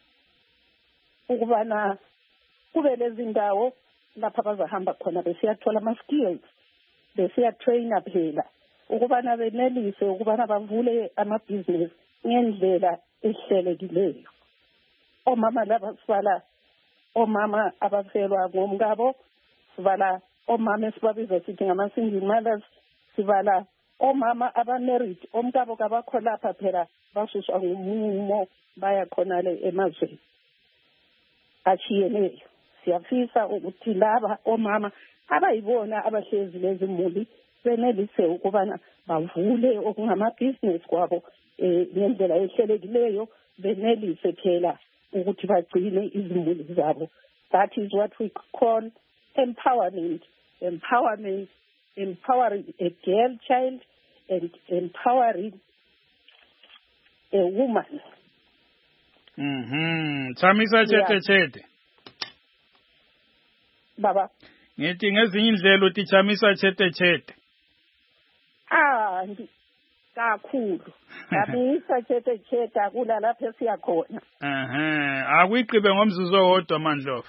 ukubana kube lezi ndawo lapha bazahamba khona besiyathola ama-skills, besiyatraina phela ukubana benelise ukubana bavule amabhizinesi ngendlela ehlelekileyo. Omama laba sibala omama abafelwa ngomkabo, sibala omama esibabiza sithi ngama-single mothers, sibala omama abamarried omkabo kabakho lapha phela basuswa ngumumo baya khonale emazweni achiyeneyo. Siyafisa ukuthi laba omama abayibona abahlezi lezi muli benelise ukubana bavule okungamabhizinesi kwabo ngendlela ehlelekileyo, benelise phela ukuthi bagcine izimuli zabo. That is what we call empowerment. Empowering a girl child and empowering a woman. Chamisa Chete. Baba. Ngithi ngezinye indlela uthi Chamisa Chete. Kakhulu. Chamisa Chete akula lapha esiya khona. Akuyiqibe ngomzuzu owodwa Mandlovu.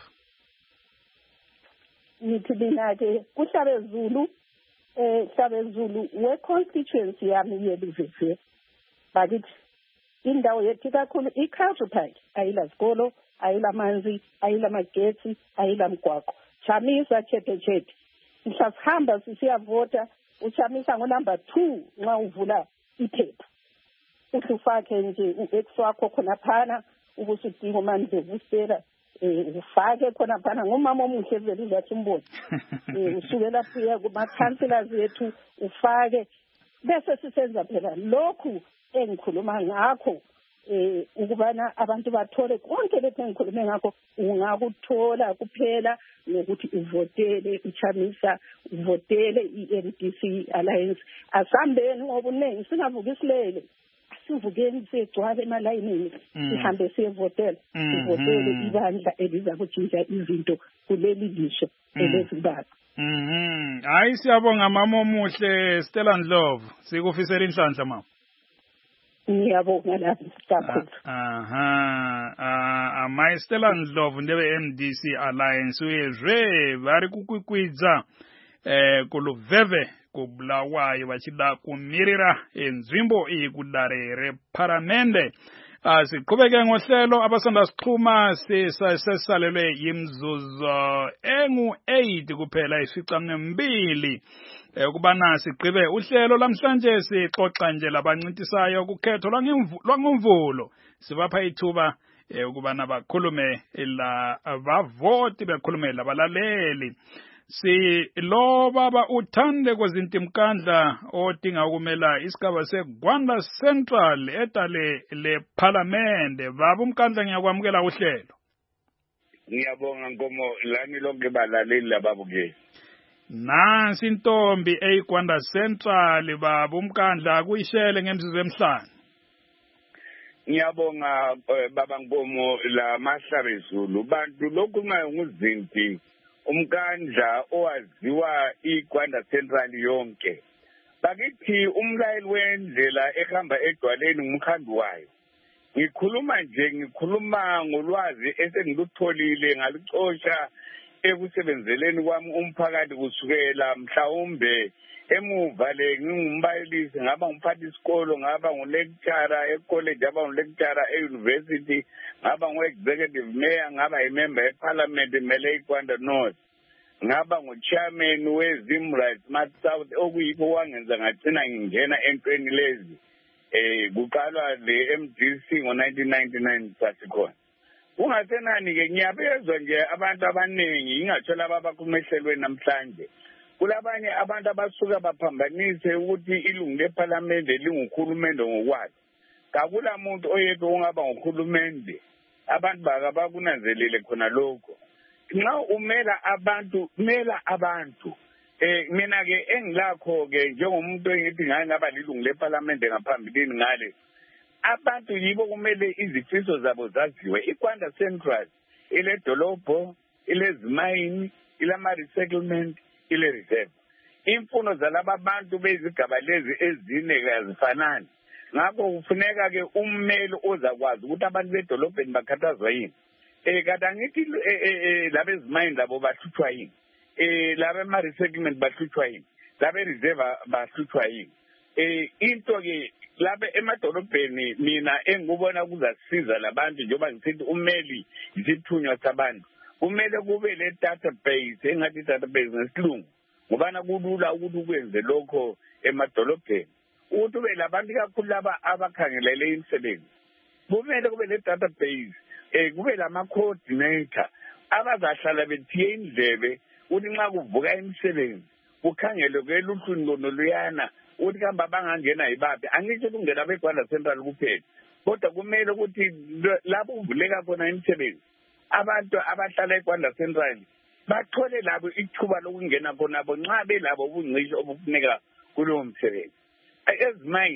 Ngithi mina ke kuHlabezulu Hlabezulu we constituency yami yeBizwe. Bakithi indawo yethu kakhulu iCulture Park ayila sikolo, ayila manzi, ayila magetsi, ayila mgwaqo. Chamisa Chete. Mhla sihamba sisiyavota uChamisa ngo-number 2 nxa uvula iphepha. Usufake nje u-ex wakho khona phana ubusudinga uMandlovu usela ufake khona phana ngomama omuhle vele ngathi umbone. Usuke lapho uya kuma-councillors ethu ufake bese sisenza phela lokhu engikhuluma ngakho ukubana abantu bathole konke lethu engikhulume ngakho ungakuthola kuphela ngokuthi uvotele uChamisa uvotele iMDC Alliance asambeni ngoba uningi singavuka isilele asivukeni sigcwale emalayinini sihambe siyevotela sivotele ibandla eliza kutshintsha izinto kuleli lisho elesibaba. Hayi siyabonga mama omuhle Stella Ndlovu sikufisela inhlanhla mama. Ngiyabonga lapho kakhulu. My Stella Ndlovu ndebe MDC Alliance uyezwe bari kukwidza kuluveve kubulawayo bachida kumirira enzimbo ikudarere paramende. Siqhubeke ngohlelo abasanda sixhuma sesalelwe yimzuzu engu-8 kuphela ifica mbili ukubana sigqibe uhlelo lamhlanje sixoxa nje labancintisayo kukhetho lwangomvulo sibapha ithuba ukubana bakhulume la bavoti bekhulume labalaleli. Lo baba uthande kwezintimkandla odinga ukumela isigaba seGwanda Central etale leParliamente. Baba uMkandla ngiyakwamukela uhlelo. Ngiyabonga Nkomo lani lonke balaleli lababukeli. Nansi intombi eGwanda Central baba uMkandla kuyishele ngemzuzu emhlanje. Ngiyabonga baba Nkomo la maHlabezulu bantu lokhu nguzinti umkandla owaziwa iGwanda Central yonke. Bakithi umlayeli wendlela ehamba edwaleni ngumkhandlu wayo. Ngikhuluma ngolwazi esengilutholile ngalucosha ekusebenzeleni kwami umphakathi kusukela mhlawumbe emuva le ngingumbalisi ngaba ngumphathi isikolo ngaba ngulecturer ecollege ngaba ngulecturer euniversity ngaba ngu-executive mayor ngaba yimember eparliament mele iGwanda North ngaba nguchairman weZimra Smart South okuyikho wangenza ngagcina ngingena entweni lezi kuqalwa le MDC ngo-1999 sasikhona. Ungasenani-ke ngiyabezwa nje abantu abaningi ingathola ababakumehlelweni namhlanje. Kulabanye abantu abasuka baphambanise ukuthi ilungu leParliamente lingukhulumende ngokwalo. Kakula muntu oyedwa ongaba ngukhulumende. Abantu bakabakunanzelele khona lokho. Nxa umela abantu, mela abantu. Mina-ke engilakho-ke njengomuntu engithi ngaba lilungu leParliamente ngaphambilini ngale. Abantu yibo kumele izifiso zabo zaziwe. iGwanda Central ile dolobho, ile zimayini, ile ama-resettlement, ile reserve. Imfuno zalaba bantu bezigaba lezi ezine kazifanani. Ngakho kufuneka-ke ummeli ozakwazi ukuthi abantu bedolobheni bakhathazwa yini. Kanti angithi laba ezimayini labo bahluthwa yini. Laba ema-resettlement bahluthwa yini. Laba e-reserve bahluthwa yini. Into-ke lapha emadolobheni mina engikubona kuzasiza labantu njengoba ngisithi ummeli isithunywa sabantu kumele kube le database engathi database ngesilungu ngobana kulula ukuthi ukwenze lokho emadolobheni ukuthi ube labantu kakhulu laba abakhangelele imisebenzi kumele kube le database kube lama coordinator abazahlala bethiye indlebe ukuthi nxa kuvuka imisebenzi kukhangelwe kweluhlwini loluyana ukuthi kamba bangangena yibaphi angisho ukungena beGwanda Central kuphela kodwa kumele ukuthi lapho uvuleka khona imisebenzi abantu abahlala eGwanda Central bathole labo ithuba lokungena khona nxa belabo ubungcisho obufuneka kulowo msebenzi ezimayini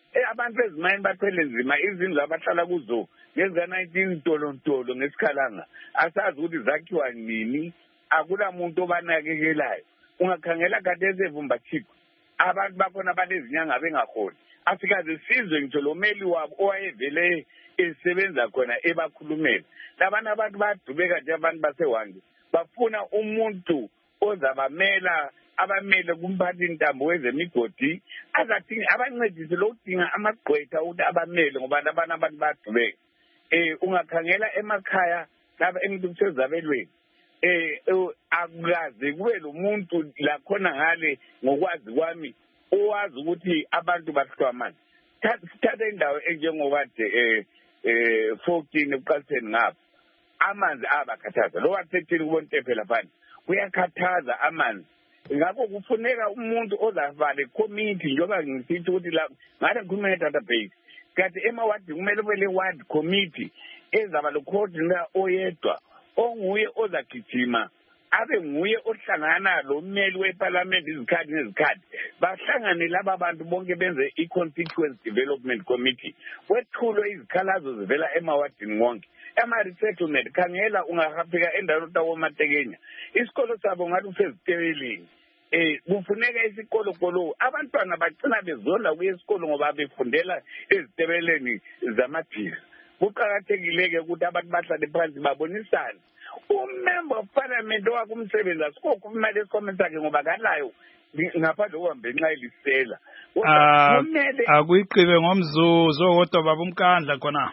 abantu bezimayini bathwele nzima izindlu abahlala kuzo ngezika-19 ntolo ngesikhalanga asazi ukuthi zakhiwa nini akula muntu obanakekelayo ungakhangela khathesi evumbathikwa abantu bakhona banezinyanga bengaholi afika zisizwe ngitsho lo meli wabo owayevele esebenza khona ebakhulumela labana abantu badubeka nje abantu basewange bafuna umuntu ozabamela abamele kumphathi intambo wezemigodi azathi abancedise lokudinga amagqwetha ukuthi abamele ngoba labana abantu badubeka ungakhangela emakhaya laba engikusezabelweni akukaze kube lo muntu la khona ngale ngokwazi kwami owazi ukuthi abantu bahlwa amanzi sithatha indawo enjengokade 14 ebuqaliseni ngapha amanzi abakhathaza lo wa13 kubontepe lapha kuyakhathaza amanzi ngakho kufuneka umuntu ozavala committee njengoba ngisithi ukuthi la ngale ngikhuluma database kanti emawadi kumele kube le ward committee ezaba lo coordinator oyedwa onguye ozagijima abe nguye ohlangana lo mmeli weparlament izikhathi nezikhathi bahlangane laba bantu bonke benze i-constituency development committee kwethulwe izikhalazo zivela emawadini wonke ama-resettlement khangela ungahafika endaweni otawomatekenya isikolo sabo ngathi usezitebeleni kufuneka isikolo abantwana bagcina bezonda kuye esikolo ngoba befundela ezitebeleni zamabhiza kuqakathekile-ke ukuthi abantu bahlale phansi babonisane umember of parliament owakumsebenzi asikokho imali esikhomeni sakhe ngoba kalayo ngaphandle kokuhambe nxa elisela akuyiqibe ngomzuzu kodwa baba uMkandla khona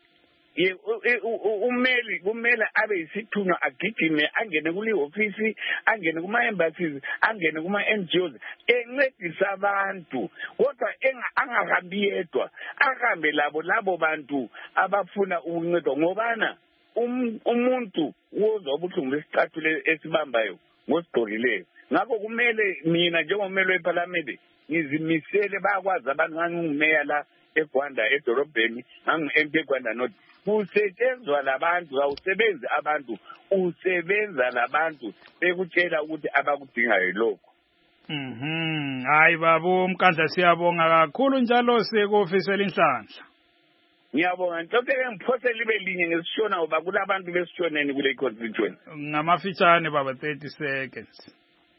kumele abe yisithunywa agijime angene kule ofisi angene kuma-embassies angene kuma-NGOs encedisa abantu kodwa angahambi yedwa ahambe labo bantu abafuna ukuncedwa ngobana umuntu wozwa ubuhlungu besicathulo esibambayo ngosigqokileyo ngakho kumele mina njengomeli weparlamente ngizimisele bayakwazi abantu ngangingumeya la eGwanda edorobheni ngangu-MP eGwanda North kusetshenzwa labantu awusebenzi abantu usebenza labantu bekutshela ukuthi abakudingayo lokho hayi baba uMkandla siyabonga kakhulu njalo sekufisela inhlanhla ngiyabonga nhlokeke ngiphose libe linye ngesishona ngoba kulabantu besishoneni kule constituency ngamafitshane baba 30 seconds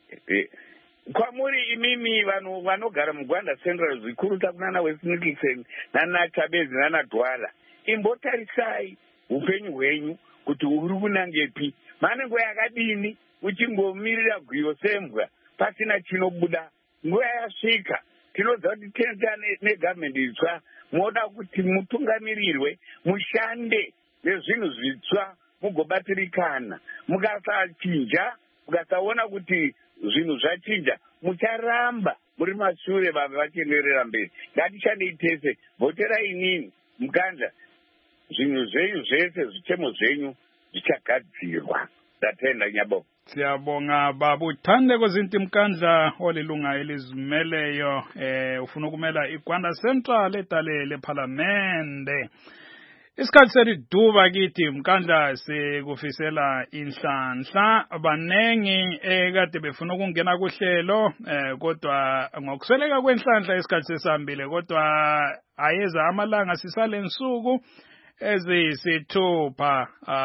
kwamuri imimi vanogara mugwanda central zvikuru kunana West Middleton nana Chabezi nana Dwala imbotarisai upenyu hwenyu kuti uri kunangepi mane nguva yakadini uchingomirira gwiyo sembwa pasina chinobuda nguva yasvika tinoziva kuti tenza negavhmendi itsva moda kuti mutungamirirwe mushande nezvinhu zvitsva mugobatirikana mukasachinja mukasaona kuti zvinhu zvachinja mucharamba muri mashure vamwe vachienderera mberi ngatishandei tese vhotera inini Mkandla zvinhu zvenyu zvese zvitemo zvenyu zvichagadzirwa ndatenda nyabo siyabonga baba uthandeko zinti Mkandla olilunga elizimeleyo ufuna ukumela iGwanda Central edale leParlamente isikhathi seliduba kithi Mkandla sikufisela inhlanhla banengi kade befuna ukungena kuhlelo kodwa ngokusweleka kwenhlanhla isikhathi sesihambile kodwa ayeza amalanga sisale nsuku eziyisithupha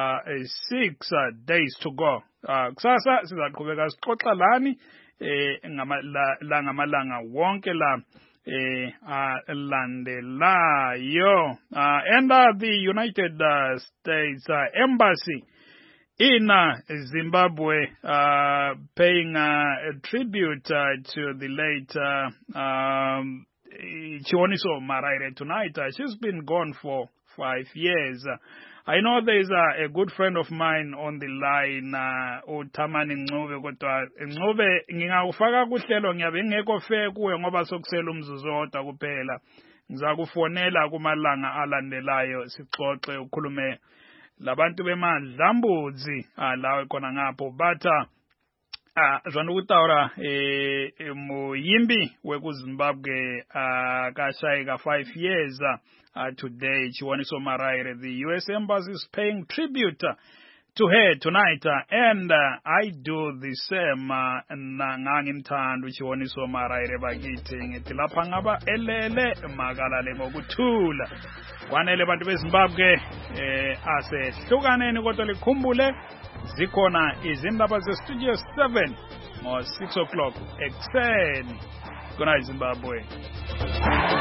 6 days to go kusasa sizaqhubeka sixoxa lani ngamalanga wonke la landelayo and the United States Embassy in Zimbabwe paying a tribute to the late Chiwoniso Maraire tonight. She's been gone for 5 years. I know there is a good friend of mine on the line, uThamani Ncube, kodwa Ncube ngingakufaka kuhlelo ngiyabe ngekho fair kuwe ngoba sokusela umzuzu wodwa kuphela. Ngizakufonela kumalanga alandelayo sixoxe ukhulume labantu bemadlambudzi lawe khona ngapho but jwana ukutaura muyimbi wekuZimbabwe kashayika 5 years today Chiwoniso Maraire. The US Embassy is paying tribute to her tonight, and I do the same. Nangimthanda uChiwoniso Maraire bakithi ngithi lapha ngaba elele makalale ngokuthula. Kwanele bantu beZimbabwe asehlukaneni kodwa likhumbule zikhona izindaba zeStudio 7 ngo 6 o'clock ekuseni. Good night, Zimbabwe.